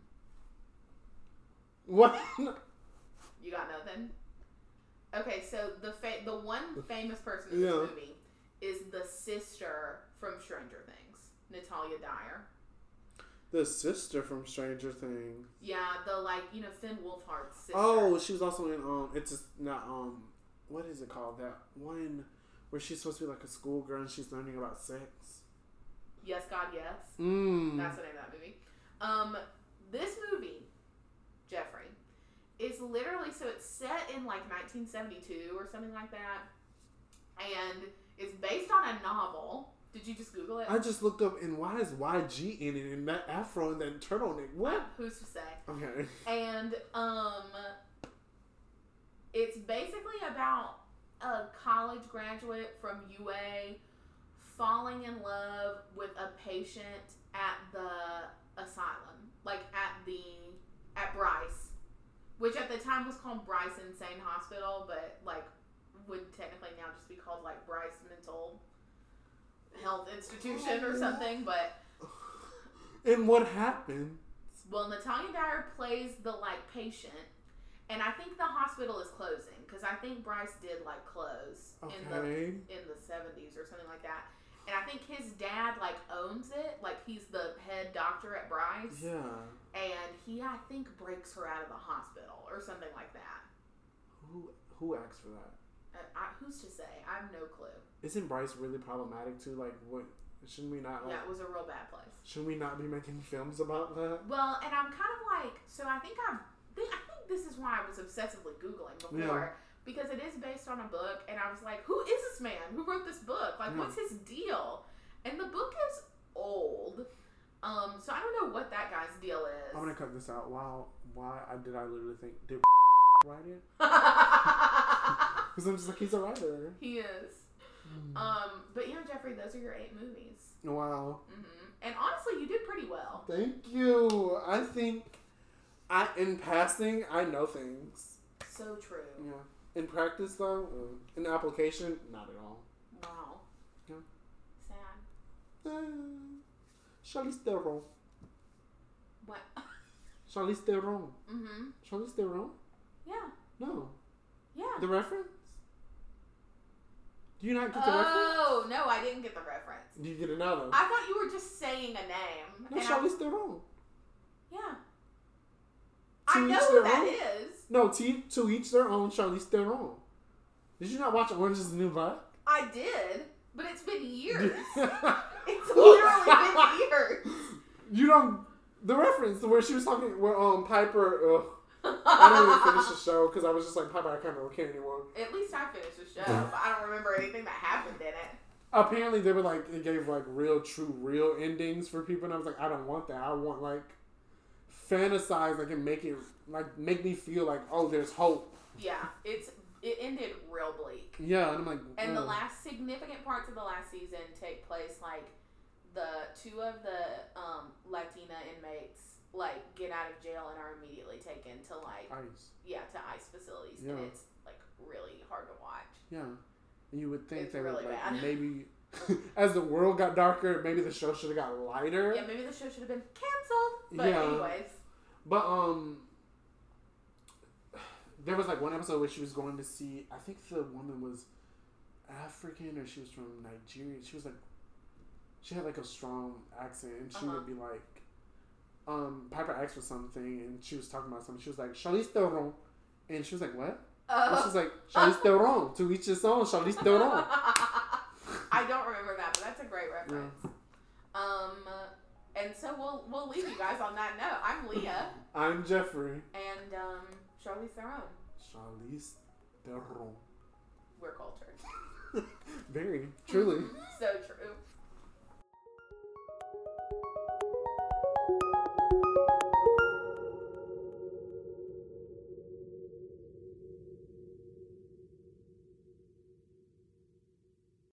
Speaker 1: What?
Speaker 2: You got nothing? Okay, so the fa- the one famous person in this
Speaker 1: Yeah.
Speaker 2: movie is the sister from Stranger Things, Natalia Dyer.
Speaker 1: The sister from Stranger Things.
Speaker 2: Yeah, the like, you know, Finn Wolfhard's sister.
Speaker 1: Oh, she was also in, um, it's just not, um, what is it called? That one where she's supposed to be like a schoolgirl and she's learning about sex.
Speaker 2: Yes, God, Yes.
Speaker 1: Mm.
Speaker 2: That's the name of that movie. Um, this movie, Jeffrey, is literally, so it's set in like nineteen seventy-two or something like that. And it's based on a novel. Did you just Google it?
Speaker 1: I just looked up, and why is Y G in it, and that afro and that turtleneck? What?
Speaker 2: Who's to say?
Speaker 1: Okay.
Speaker 2: And um, it's basically about a college graduate from U A falling in love with a patient at the asylum, like at the at Bryce, which at the time was called Bryce Insane Hospital, but like would technically now just be called like Bryce Mental Health Institution or something. But
Speaker 1: And what happened?
Speaker 2: well, Natalia Dyer plays the like patient, and I think the hospital is closing because I think Bryce did like close
Speaker 1: Okay.
Speaker 2: in the in the seventies or something like that. And I think his dad like owns it, like he's the head doctor at Bryce.
Speaker 1: Yeah.
Speaker 2: And he, I think, breaks her out of the hospital or something like that.
Speaker 1: Who who asked for that?
Speaker 2: Uh, I, who's to say? I have no clue.
Speaker 1: Isn't Bryce really problematic too? Like, what? Shouldn't we not? Like,
Speaker 2: Yeah, it was a real bad place.
Speaker 1: Should we not be making films about that?
Speaker 2: Well, and I'm kind of like, so I think I've, think, I think this is why I was obsessively Googling before.
Speaker 1: Yeah.
Speaker 2: Because it is based on a book, and I was like, who is this man? Who wrote this book? Like,
Speaker 1: Yeah.
Speaker 2: what's his deal? And the book is old. Um, so I don't know what that guy's deal is.
Speaker 1: I'm gonna cut this out. Wow, why I did I literally think did write it? Because I'm just like, he's a writer.
Speaker 2: He is.
Speaker 1: Mm.
Speaker 2: Um, but yeah, Jeffrey, those are your eight movies.
Speaker 1: Wow.
Speaker 2: hmm And honestly, you did pretty well.
Speaker 1: Thank you. I think I in passing I know things.
Speaker 2: So true.
Speaker 1: Yeah. In practice though, uh, in application, not at all.
Speaker 2: Wow.
Speaker 1: Yeah.
Speaker 2: Sad.
Speaker 1: Uh, Charlize Theron.
Speaker 2: What?
Speaker 1: Charlize Theron.
Speaker 2: Mm-hmm.
Speaker 1: Charlize Theron?
Speaker 2: Yeah.
Speaker 1: No.
Speaker 2: Yeah.
Speaker 1: The reference? Do you not get the reference?
Speaker 2: Oh, no, I didn't get the reference.
Speaker 1: Do you get it now though?
Speaker 2: I thought you were just saying a name.
Speaker 1: No,
Speaker 2: and I-
Speaker 1: Charlize Theron.
Speaker 2: Yeah. I
Speaker 1: To
Speaker 2: know
Speaker 1: each
Speaker 2: who
Speaker 1: their
Speaker 2: that
Speaker 1: own.
Speaker 2: is.
Speaker 1: No, to, to each their own. Charlize Theron. Did you not watch Orange Is the New Black?
Speaker 2: I did, but it's been years. It's literally been years.
Speaker 1: You don't. The reference where she was talking, where um Piper. Ugh, I didn't even finish the show because I was just like, Piper, I can't okay anymore.
Speaker 2: At least I finished the show, but I don't remember anything that happened in it.
Speaker 1: Apparently, they were like, it gave like real, true, real endings for people, and I was like, I don't want that. I want like fantasize, like, and make it like make me feel like, oh, there's hope.
Speaker 2: Yeah, it's it ended real bleak.
Speaker 1: Yeah, and I'm like,
Speaker 2: and
Speaker 1: oh.
Speaker 2: the last significant parts of the last season take place like the two of the um, Latina inmates like get out of jail and are immediately taken to like
Speaker 1: ICE.
Speaker 2: Yeah, to ICE facilities,
Speaker 1: Yeah.
Speaker 2: and it's like really hard to watch.
Speaker 1: Yeah, and you would think
Speaker 2: It's
Speaker 1: they
Speaker 2: really
Speaker 1: would like
Speaker 2: bad.
Speaker 1: maybe as the world got darker, maybe the show should have got lighter.
Speaker 2: Yeah, maybe the show should have been canceled. But
Speaker 1: Yeah.
Speaker 2: anyways,
Speaker 1: But um, there was like one episode where she was going to see. I think the woman was African or she was from Nigeria. She was like, she had like a strong accent, and she
Speaker 2: Uh-huh.
Speaker 1: would be like, um, Piper asked for something, and she was talking about something. She was like, Charlize Theron, and she was like, what?
Speaker 2: uh,
Speaker 1: And she's like, Charlize Theron. To each his own. Charlize Theron.
Speaker 2: I don't remember that, but that's a great reference. Yeah. Um, and so we'll we'll leave you guys on that note. I'm Leah.
Speaker 1: I'm Jeffrey.
Speaker 2: And um, Charlize Theron.
Speaker 1: Charlize Theron.
Speaker 2: We're cultured.
Speaker 1: Very, truly.
Speaker 2: So true.